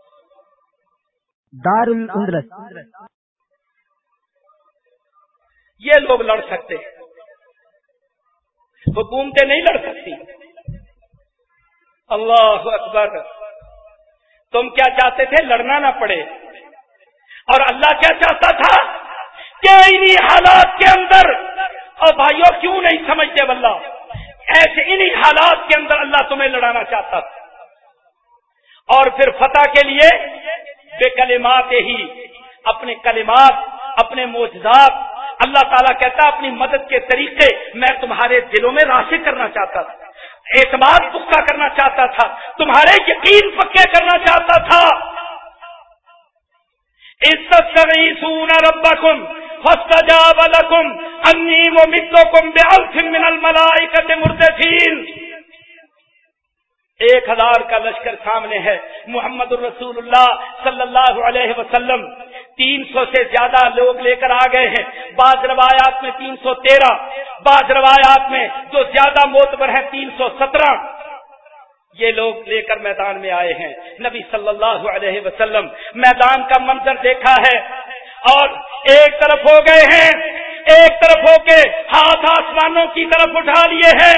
دار الاندلس. یہ لوگ لڑ سکتے ہیں، حکومتیں نہیں لڑ سکتی. اللہ اکبر. تم کیا چاہتے تھے؟ لڑنا نہ پڑے. اور اللہ کیا چاہتا تھا کہ انہی حالات کے اندر، اور بھائیوں کیوں نہیں سمجھتے واللہ، ایسے انہی حالات کے اندر اللہ تمہیں لڑانا چاہتا تھا. اور پھر فتح کے لیے بے کلمات ہی، اپنے کلمات، اپنے معجزات، اللہ تعالیٰ کہتا اپنی مدد کے طریقے میں تمہارے دلوں میں راسخ کرنا چاہتا تھا، اعتماد پختہ کرنا چاہتا تھا، تمہارے یقین پکے کرنا چاہتا تھا. استغیثون ربکم فاستجاب لکم انی ممدکم بألف من الملائکۃ مردفین. 1000 کا لشکر سامنے ہے. محمد الرسول اللہ صلی اللہ علیہ وسلم 300 سے زیادہ لوگ لے کر آ گئے ہیں. بعض روایات میں 313، بعض روایات میں جو زیادہ معتبر ہیں 317 یہ لوگ لے کر میدان میں آئے ہیں. نبی صلی اللہ علیہ وسلم میدان کا منظر دیکھا ہے اور ایک طرف ہو گئے ہیں، ایک طرف ہو کے ہاتھ آسمانوں کی طرف اٹھا لیے ہیں.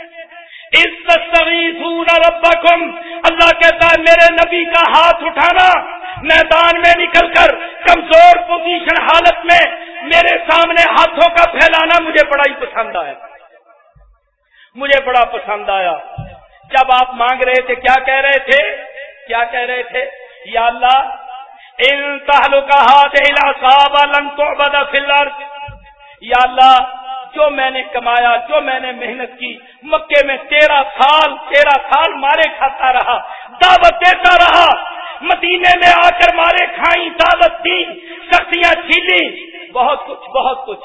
استغیثون ربکم، اللہ کہتا ہے میرے نبی کا ہاتھ اٹھانا، میدان میں نکل کر کمزور پوزیشن حالت میں میرے سامنے ہاتھوں کا پھیلانا مجھے بڑا ہی پسند آیا، مجھے بڑا پسند آیا. جب آپ مانگ رہے تھے کیا کہہ رہے تھے؟ کیا کہہ رہے تھے؟ یا اللہ ان تہلک هذه العصابہ لن تعبد فی الارض، یا اللہ جو میں نے کمایا، جو میں نے محنت کی، مکے میں 13 سال مارے کھاتا رہا، دعوت دیتا رہا، مدینے میں آ کر مارے کھائیں، دعوت دی، سختیاں جھیلی، بہت کچھ.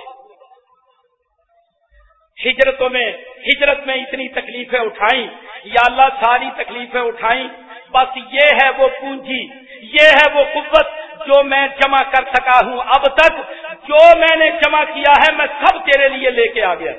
ہجرت میں اتنی تکلیفیں اٹھائیں، یا اللہ ساری تکلیفیں اٹھائیں، بس یہ ہے وہ پونجی، یہ ہے وہ قوت جو میں جمع کر سکا ہوں. اب تک جو میں نے جمع کیا ہے میں سب تیرے لیے لے کے آ گیا،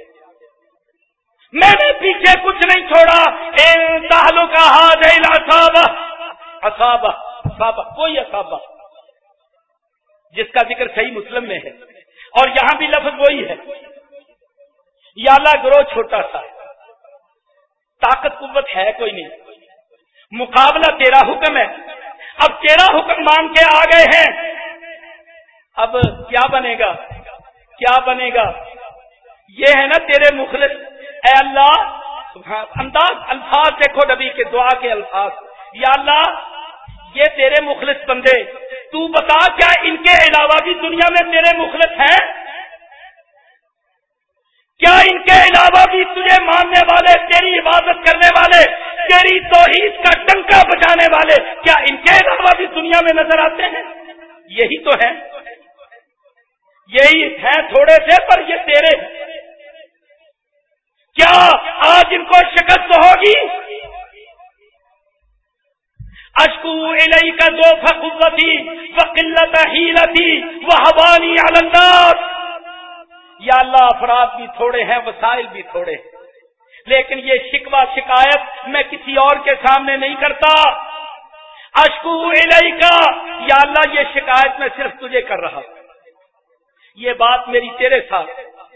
میں نے پیچھے کچھ نہیں چھوڑا. ان تہلک هذه العصابہ، عصابہ کوئی عصابہ جس کا ذکر صحیح مسلم میں ہے اور یہاں بھی لفظ وہی ہے. یا اللہ گروہ چھوٹا سا، طاقت قوت ہے کوئی نہیں، مقابلہ تیرا حکم ہے. اب تیرا حکم مان کے آ گئے ہیں، اب کیا بنے گا؟ کیا بنے گا؟ یہ ہے نا تیرے مخلص. اے اللہ الفاظ دیکھو نبی کے دعا کے الفاظ. یا اللہ یہ تیرے مخلص بندے، تو بتا کیا ان کے علاوہ بھی دنیا میں تیرے مخلص ہیں؟ کیا ان کے علاوہ بھی تجھے ماننے والے، تیری عبادت کرنے والے، تیری توحید کا ڈنکا بجانے والے، کیا ان کے علاوہ بھی دنیا میں نظر آتے ہیں؟ یہی تو ہے، یہی ہیں تھوڑے سے پر یہ تیرے. کیا آج ان کو شکست ہوگی؟ اشکو الیک ضعف قوتی وقلت حیلتی وهوانی علی الناس. یا اللہ افراد بھی تھوڑے ہیں، وسائل بھی تھوڑے ہیں، لیکن یہ شکوہ شکایت میں کسی اور کے سامنے نہیں کرتا. اشکو الیک، یا اللہ یہ شکایت میں صرف تجھے کر رہا، یہ بات میری تیرے ساتھ.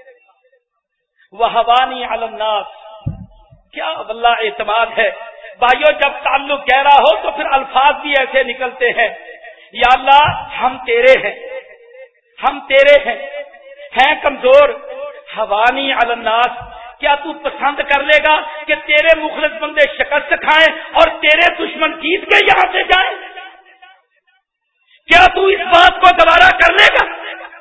وہوانی علی الناس، کیا واللہ اعتماد ہے. بھائیو جب تعلق گہرا ہو تو پھر الفاظ بھی ایسے نکلتے ہیں. یا اللہ ہم تیرے ہیں، ہم تیرے ہیں کمزور. حوانی علی الناس، کیا تو پسند کر لے گا کہ تیرے مخلص بندے شکست کھائیں اور تیرے دشمن جیت کے یہاں سے جائیں؟ کیا تو اس بات کو دوبارہ کر لے گا؟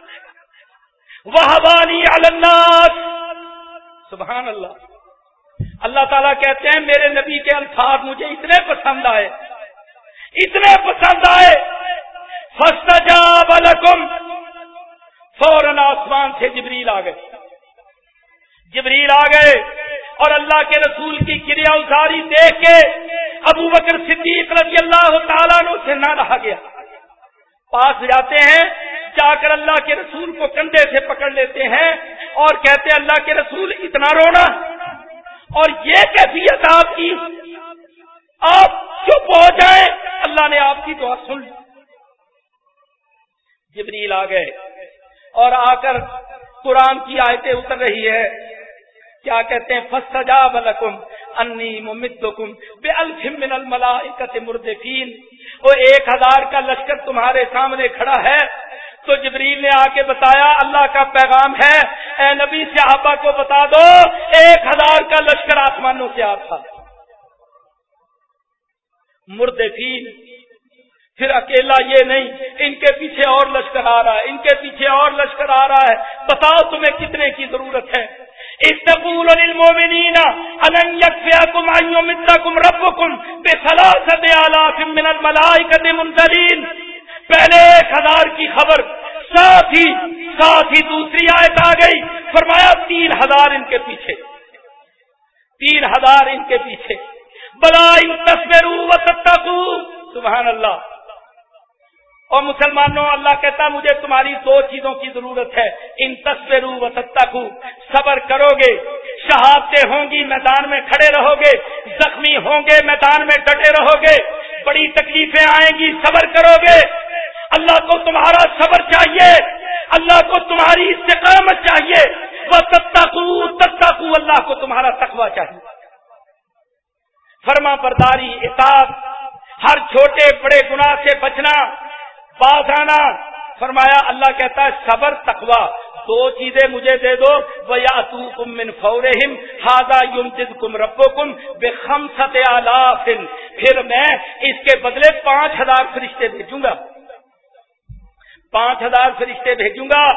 وحوانی علی الناس، سبحان اللہ. اللہ تعالیٰ کہتے ہیں میرے نبی کے الفاظ مجھے اتنے پسند آئے، اتنے پسند آئے. فاستجاب لکم، فوراً آسمان سے جبریل آ گئے، جبریل آ گئے اور اللہ کے رسول کی کریا ازاری دیکھ کے ابو بکر صدیق رضی اللہ تعالیٰ عنہ سے نہ رہا گیا. پاس جاتے ہیں، جا کر اللہ کے رسول کو کندھے سے پکڑ لیتے ہیں اور کہتے ہیں اللہ کے رسول اتنا رونا اور یہ کیفیت آپ کی، آپ چپ ہو جائیں، اللہ نے آپ کی دعا سن لی. جبریل آ گئے اور آ کر قرآن کی آیتیں اتر رہی ہے. کیا کہتے ہیں؟ فاستجاب لکم انی ممدکم بألف من الملائکۃ مردفین. وہ 1000 کا لشکر تمہارے سامنے کھڑا ہے. تو جبریل نے آ کے بتایا اللہ کا پیغام ہے، اے نبی صحابہ کو بتا دو 1000 کا لشکر آسمانوں سے آتا. مردفین، پھر اکیلا یہ نہیں، ان کے پیچھے اور لشکر آ رہا ہے، ان کے پیچھے اور لشکر آ رہا ہے. بتاؤ تمہیں کتنے کی ضرورت ہے؟ استقول للمؤمنین الن یکفیکم ان یمدکم ربکم بثلاثۃ آلاف من الملائکۃ منزلین. پہلے 1000 کی خبر، ساتھ ہی دوسری آیت آ گئی، فرمایا 3000 ان کے پیچھے، 3000 ان کے پیچھے. بلا ان تصبروا وتتقوا. سبحان اللہ. اور مسلمانوں اللہ کہتا ہے مجھے تمہاری دو چیزوں کی ضرورت ہے. ان تصبروا وتتقوا, صبر کرو گے, شہادتیں ہوں گی میدان میں کھڑے رہو گے, زخمی ہوں گے میدان میں ڈٹے رہو گے, بڑی تکلیفیں آئیں گی صبر کرو گے. اللہ کو تمہارا صبر چاہیے, اللہ کو تمہاری استقامت چاہیے. وتتقوا, تتقوا, اللہ کو تمہارا تقوی چاہیے, فرما برداری, اطاعت, ہر چھوٹے بڑے گناہ سے بچنا, باز آنا. فرمایا اللہ کہتا ہے صبر تقوی, دو چیزیں مجھے دے دو. وَيَأْتُوكُم مِّن فَوْرِهِمْ هَٰذَا يُمْدِدْكُمْ رَبُّكُمْ بِخَمْسَةِ آلَافٍ, پھر میں اس کے بدلے 5000 فرشتے بھیجوں گا, 5000 فرشتے بھیجوں گا.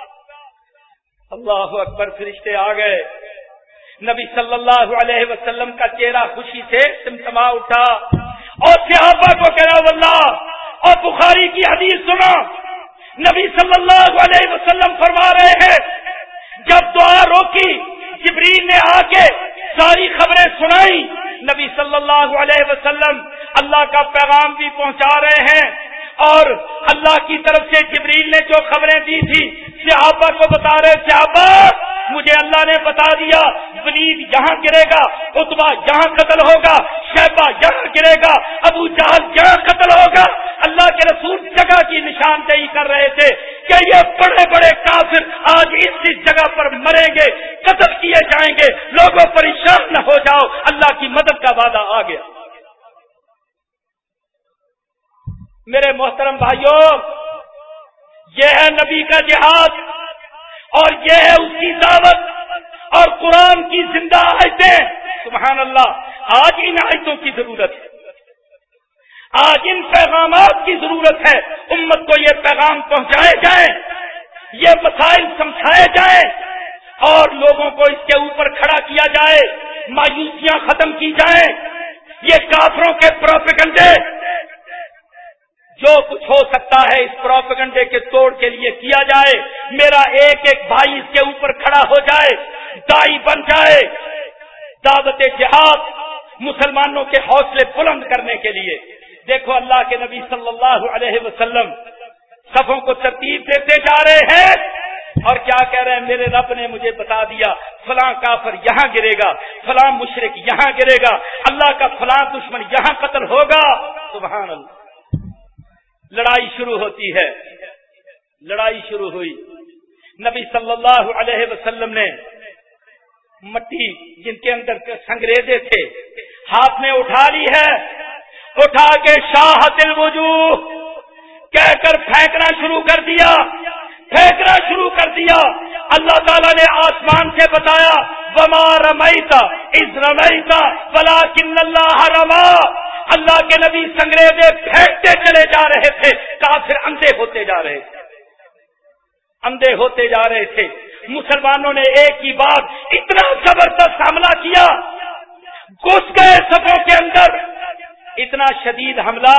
اللہ اکبر. فرشتے آ گئے. نبی صلی اللہ علیہ وسلم کا چہرہ خوشی سے ٹمٹما اٹھا اور صحابہ کو کہا واللہ. اور بخاری کی حدیث سنا, نبی صلی اللہ علیہ وسلم فرما رہے ہیں جب دعا روکی جبریل نے آ کے ساری خبریں سنائی. نبی صلی اللہ علیہ وسلم اللہ کا پیغام بھی پہنچا رہے ہیں اور اللہ کی طرف سے جبریل نے جو خبریں دی تھی صحابہ کو بتا رہے. صحابہ مجھے اللہ نے بتا دیا ولید یہاں گرے گا, عتبہ یہاں قتل ہوگا, شیبہ یہاں گرے گا, ابو جہل یہاں قتل ہوگا. اللہ کے رسول جگہ کی نشاندہی کر رہے تھے کہ یہ بڑے بڑے کافر آج اس جگہ پر مریں گے, قتل کیے جائیں گے. لوگوں پریشان نہ ہو جاؤ, اللہ کی مدد کا وعدہ آ گیا. میرے محترم بھائیوں, یہ ہے نبی کا جہاد اور یہ ہے اس کی دعوت اور قرآن کی زندہ آیتیں. سبحان اللہ. آج ان آیتوں کی ضرورت ہے, آج ان پیغامات کی ضرورت ہے. امت کو یہ پیغام پہنچائے جائیں, یہ مسائل سمجھائے جائیں اور لوگوں کو اس کے اوپر کھڑا کیا جائے, مایوسیاں ختم کی جائیں. یہ کافروں کے پروپیگنڈے, جو کچھ ہو سکتا ہے اس پروپیگنڈے کے توڑ کے لیے کیا جائے. میرا ایک ایک بھائی اس کے اوپر کھڑا ہو جائے, دائی بن جائے. دعوت جہاد مسلمانوں کے حوصلے بلند کرنے کے لیے. دیکھو اللہ کے نبی صلی اللہ علیہ وسلم صفوں کو ترتیب دیتے جا رہے ہیں اور کیا کہہ رہے ہیں, میرے رب نے مجھے بتا دیا فلاں کافر یہاں گرے گا, فلاں مشرک یہاں گرے گا, اللہ کا فلاں دشمن یہاں قتل ہوگا. سبحان اللہ. لڑائی شروع ہوتی ہے. لڑائی شروع ہوئی. نبی صلی اللہ علیہ وسلم نے مٹی جن کے اندر سنگریزے تھے ہاتھ میں اٹھا لی ہے, اٹھا کے شاہت الوجوہ کہہ کر پھینکنا شروع کر دیا, پھینکنا شروع کر دیا. اللہ تعالیٰ نے آسمان سے بتایا وما رمیت اذ رمیت ولکن اللہ رمی. اللہ کے نبی سنگریزے پھینکتے چلے جا رہے تھے, کافر اندھے ہوتے جا رہے تھے, اندھے ہوتے جا رہے تھے. مسلمانوں نے ایک ہی بات اتنا زبردست حملہ کیا, گھس گئے صفوں کے اندر, اتنا شدید حملہ.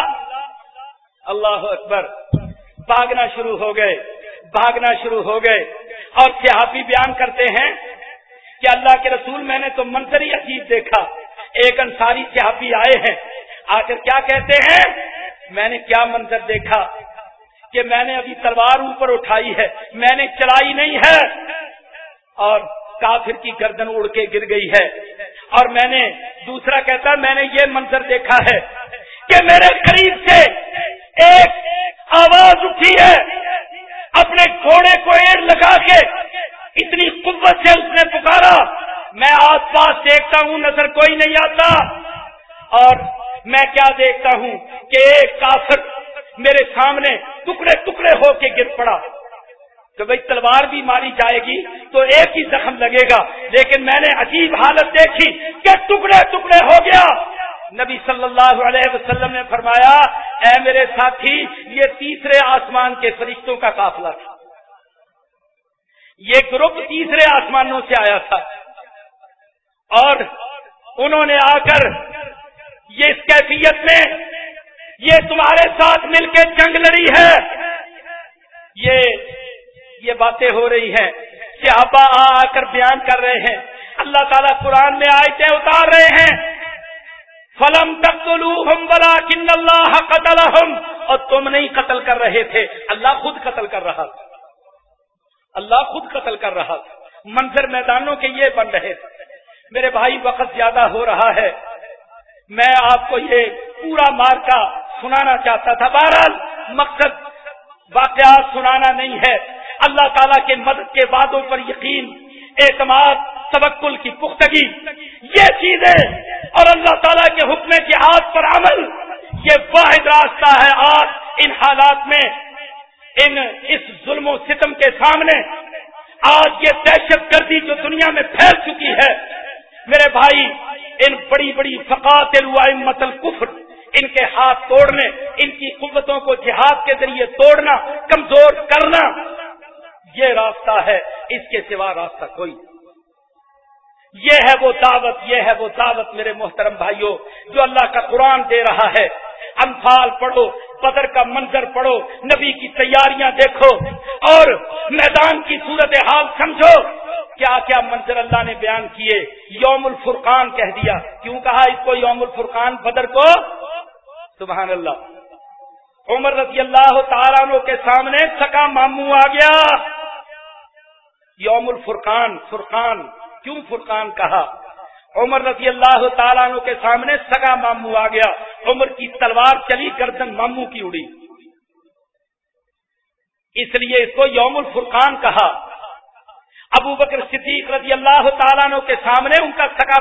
اللہ اکبر. بھاگنا شروع ہو گئے, بھاگنا شروع ہو گئے. اور صحابی بیان کرتے ہیں کہ اللہ کے رسول میں نے تو منظر ہی عجیب دیکھا. ایک انصاری صحابی آئے ہیں, آ کر کیا کہتے ہیں, میں نے کیا منظر دیکھا کہ میں نے ابھی تلوار اوپر اٹھائی ہے, میں نے چلائی نہیں ہے اور کافر کی گردن اڑ کے گر گئی ہے. اور میں نے, دوسرا کہتا میں نے یہ منظر دیکھا ہے کہ میرے قریب سے ایک آواز اٹھی ہے, اپنے گھوڑے کو ایڑ لگا کے اتنی قوت سے اس نے پکارا, میں آس پاس دیکھتا ہوں نظر کوئی نہیں آتا, اور میں کیا دیکھتا ہوں کہ ایک کافر میرے سامنے ٹکڑے ٹکڑے ہو کے گر پڑا. کہ بھئی تلوار بھی ماری جائے گی تو ایک ہی زخم لگے گا, لیکن میں نے عجیب حالت دیکھی کہ ٹکڑے ٹکڑے ہو گیا. نبی صلی اللہ علیہ وسلم نے فرمایا اے میرے ساتھی, یہ تیسرے آسمان کے فرشتوں کا قافلہ تھا, یہ گروپ تیسرے آسمانوں سے آیا تھا اور انہوں نے آ کر یہ اس کیفیت میں یہ تمہارے ساتھ مل کے جنگ لڑی ہے, یہ باتیں ہو رہی ہیں. صحابہ آ کر بیان کر رہے ہیں, اللہ تعالیٰ قرآن میں آیتیں اتار رہے ہیں. فلم تقتلوہم ولکن اللہ قتلہم، اور تم نہیں قتل کر رہے تھے، اللہ خود قتل کر رہا تھا، اللہ خود قتل کر رہا تھا۔ منظر میدانوں کے یہ بن رہے تھے۔ میرے بھائی وقت زیادہ ہو رہا ہے، میں آپ کو یہ پورا مارکا سنانا چاہتا تھا، بہرحال مقصد واقعات سنانا نہیں ہے۔ اللہ تعالیٰ کے مدد کے وعدوں پر یقین، اعتماد، توکل کی پختگی، یہ چیزیں اور اللہ تعالیٰ کے حکم جہاد پر عمل، یہ واحد راستہ ہے۔ آج ان حالات میں، اس ظلم و ستم کے سامنے، آج یہ دہشت گردی جو دنیا میں پھیل چکی ہے، میرے بھائی ان بڑی بڑی فقاتل ائمۃ الکفر، ان کے ہاتھ توڑنے، ان کی قوتوں کو جہاد کے ذریعے توڑنا، کمزور کرنا، یہ راستہ ہے، اس کے سوا راستہ کوئی۔ یہ ہے وہ دعوت، یہ ہے وہ دعوت میرے محترم بھائیوں جو اللہ کا قرآن دے رہا ہے۔ انفال پڑھو، بدر کا منظر پڑھو، نبی کی تیاریاں دیکھو اور میدان کی صورتحال سمجھو، کیا کیا منظر اللہ نے بیان کیے۔ یوم الفرقان کہہ دیا، کیوں کہا اس کو یوم الفرقان؟ بدر کو، سبحان اللہ، عمر رضی اللہ تعالیٰ عنہ کے سامنے سکا ماموں آ گیا۔ یوم الفرقان، فرقان کیوں فرقان کہا؟ عمر رضی اللہ تعالیٰ عنہ کے سامنے سگا ماموں آ گیا، عمر کی تلوار چلی، گردن ماموں کی اڑی، اس لیے اس کو یوم الفرقان کہا۔ ابو بکر صدیق رضی اللہ تعالیٰ عنہ کے سامنے ان کا سگا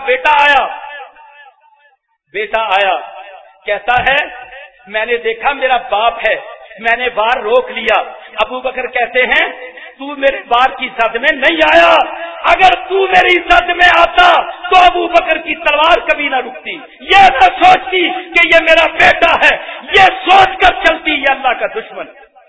بیٹا آیا، کہتا ہے میں نے دیکھا میرا باپ ہے، میں نے وار روک لیا۔ ابو بکر کہتے ہیں تو میرے وار کی زد میں نہیں آیا، اگر تو میری زد میں آتا تو ابو بکر کی تلوار کبھی نہ رکتی، یہ نہ سوچتی کہ یہ میرا بیٹا ہے، یہ سوچ کر چلتی یہ اللہ کا دشمن۔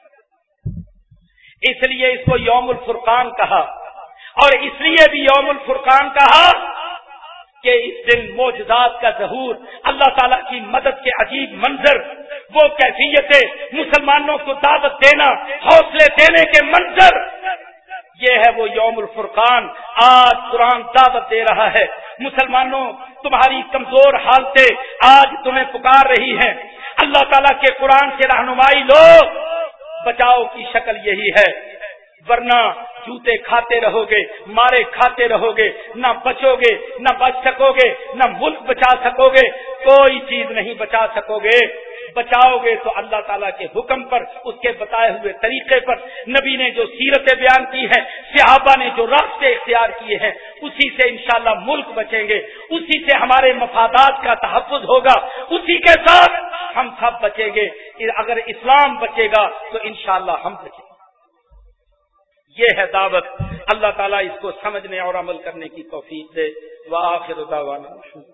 اس لیے اس کو یوم الفرقان کہا، اور اس لیے بھی یوم الفرقان کہا کہ اس دن معجزات کا ظہور، اللہ تعالیٰ کی مدد کے عجیب منظر، وہ کیفیتیں، مسلمانوں کو دعوت دینا، حوصلے دینے کے منظر، یہ ہے وہ یوم الفرقان۔ آج قرآن دعوت دے رہا ہے، مسلمانوں تمہاری کمزور حالتیں آج تمہیں پکار رہی ہیں، اللہ تعالیٰ کے قرآن سے رہنمائی لو، بچاؤ کی شکل یہی ہے، ورنہ جوتے کھاتے رہو گے، مارے کھاتے رہو گے، نہ بچو گے، نہ بچ سکو گے، نہ ملک بچا سکو گے، کوئی چیز نہیں بچا سکو گے۔ بچاؤ گے تو اللہ تعالیٰ کے حکم پر، اس کے بتائے ہوئے طریقے پر، نبی نے جو سیرتیں بیان کی ہیں، صحابہ نے جو راستے اختیار کیے ہیں، اسی سے انشاءاللہ ملک بچیں گے، اسی سے ہمارے مفادات کا تحفظ ہوگا، اسی کے ساتھ ہم سب بچیں گے۔ اگر اسلام بچے گا تو انشاءاللہ ہم بچیں گے۔ یہ ہے دعوت، اللہ تعالیٰ اس کو سمجھنے اور عمل کرنے کی توفیق دے۔ وآخر دعوانا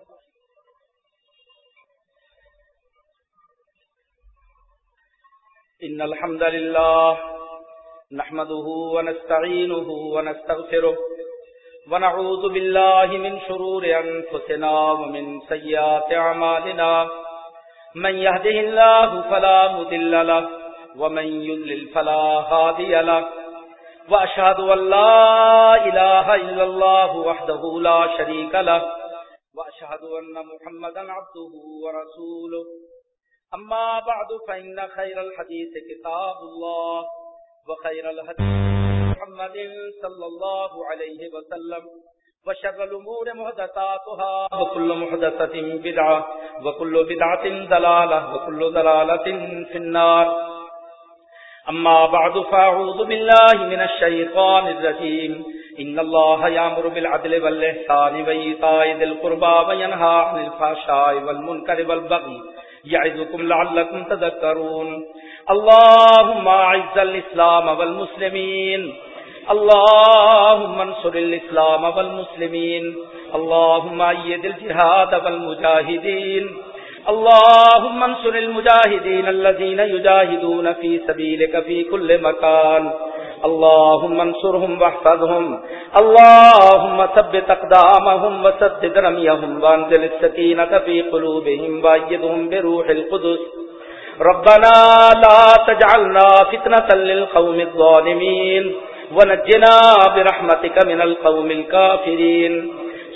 ان الحمد للہ نحمده ونستعینه ونستغفره ونعوذ باللہ من شرور انفسنا ومن سیئات اعمالنا، من يهده الله فلا مضل له ومن يضلل فلا هادي له، وأشهد أن لا إله إلا الله وحده لا شريك له، وأشهد أن محمدا عبده ورسوله، أما بعد فإن خير الحديث كتاب الله، وخير الهدي محمد صلى الله عليه وسلم، وشر الأمور محدثاتها، وكل محدثة بدعة، وكل بدعة ضلالة، وكل ضلالة في النار۔ أما بعد فأعوذ بالله من الشيطان الرجيم، إن الله يأمر بالعدل والإحسان وإيتاء ذي القربى وينهى عن الفحشاء والمنكر والبغي يعظكم لعلكم تذكرون۔ اللهم أعز الإسلام والمسلمين، اللهم انصر الإسلام والمسلمين، اللهم أيد الجهاد والمجاهدين، اللهم انصر المجاهدين الذين يجاهدون في سبيلك في كل مكان، اللهم انصرهم واحفظهم، اللهم ثبت أقدامهم وسدد رميهم، وأنزل السكينة في قلوبهم وأيدهم بروح القدس، ربنا لا تجعلنا فتنة للقوم الظالمين ونجنا برحمتك من القوم الكافرين۔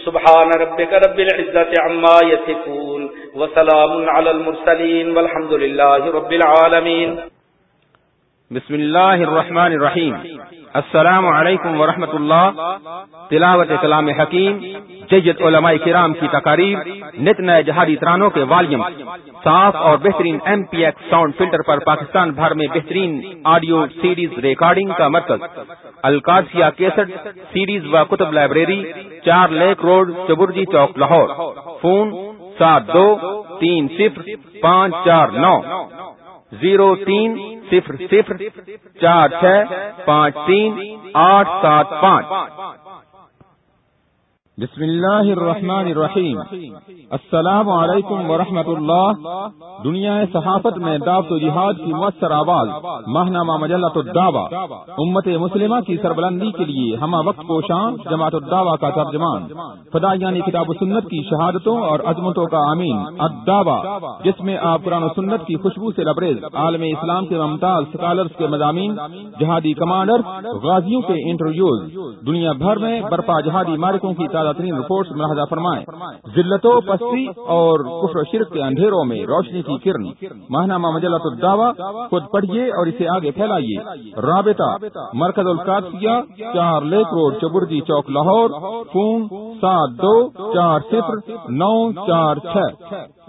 سبحان ربک رب العزة عما یصفون وسلام علی المرسلین والحمد للہ رب العالمین. بسم اللہ الرحمن الرحیم. السلام علیکم ورحمۃ اللہ. تلاوت کلام حکیم، جید علماء کرام کی تقاریر، نت نئے جہادی ترانوں کے والیوم، صاف اور بہترین M P X sound filter پر پاکستان بھر میں بہترین آڈیو سیڈیز ریکارڈنگ کا مرکز، القادسیہ کیسٹ سیڈیز و کتب لائبریری، 4 لیک روڈ، چبرجی چوک، لاہور. فون 72300549 0300465385. بسم اللہ الرحمن الرحیم. السلام علیکم ورحمۃ اللہ. دنیا صحافت میں دعوت و جہاد کی مؤثر آواز ماہنامہ مجلۃ الدعوہ، امت مسلمہ کی سربلندی کے لیے ہمہ وقت کوشاں جماعت الدعوہ کا ترجمان، فدائیان کتاب و سنت کی شہادتوں اور عظمتوں کا امین الدعوہ، جس میں آپ قرآن و سنت کی خوشبو سے لبریز عالم اسلام کے ممتاز سکالرز کے مضامین، جہادی کمانڈر غازیوں کے انٹرویوز، دنیا بھر میں برپا جہادی مارکوں کی تازہ ترین رپورٹس ملاحظہ فرمائیں. ذلت و پستی اور کفر و شرک کے اندھیروں میں روشنی کی کرن. ماہنامہ مجلۃ الدعوہ خود پڑھیے اور اسے آگے پھیلائیے. رابطہ مرکز القادسیہ، 4 لیک روڈ، چبرجی چوک، لاہور. فون 72409446.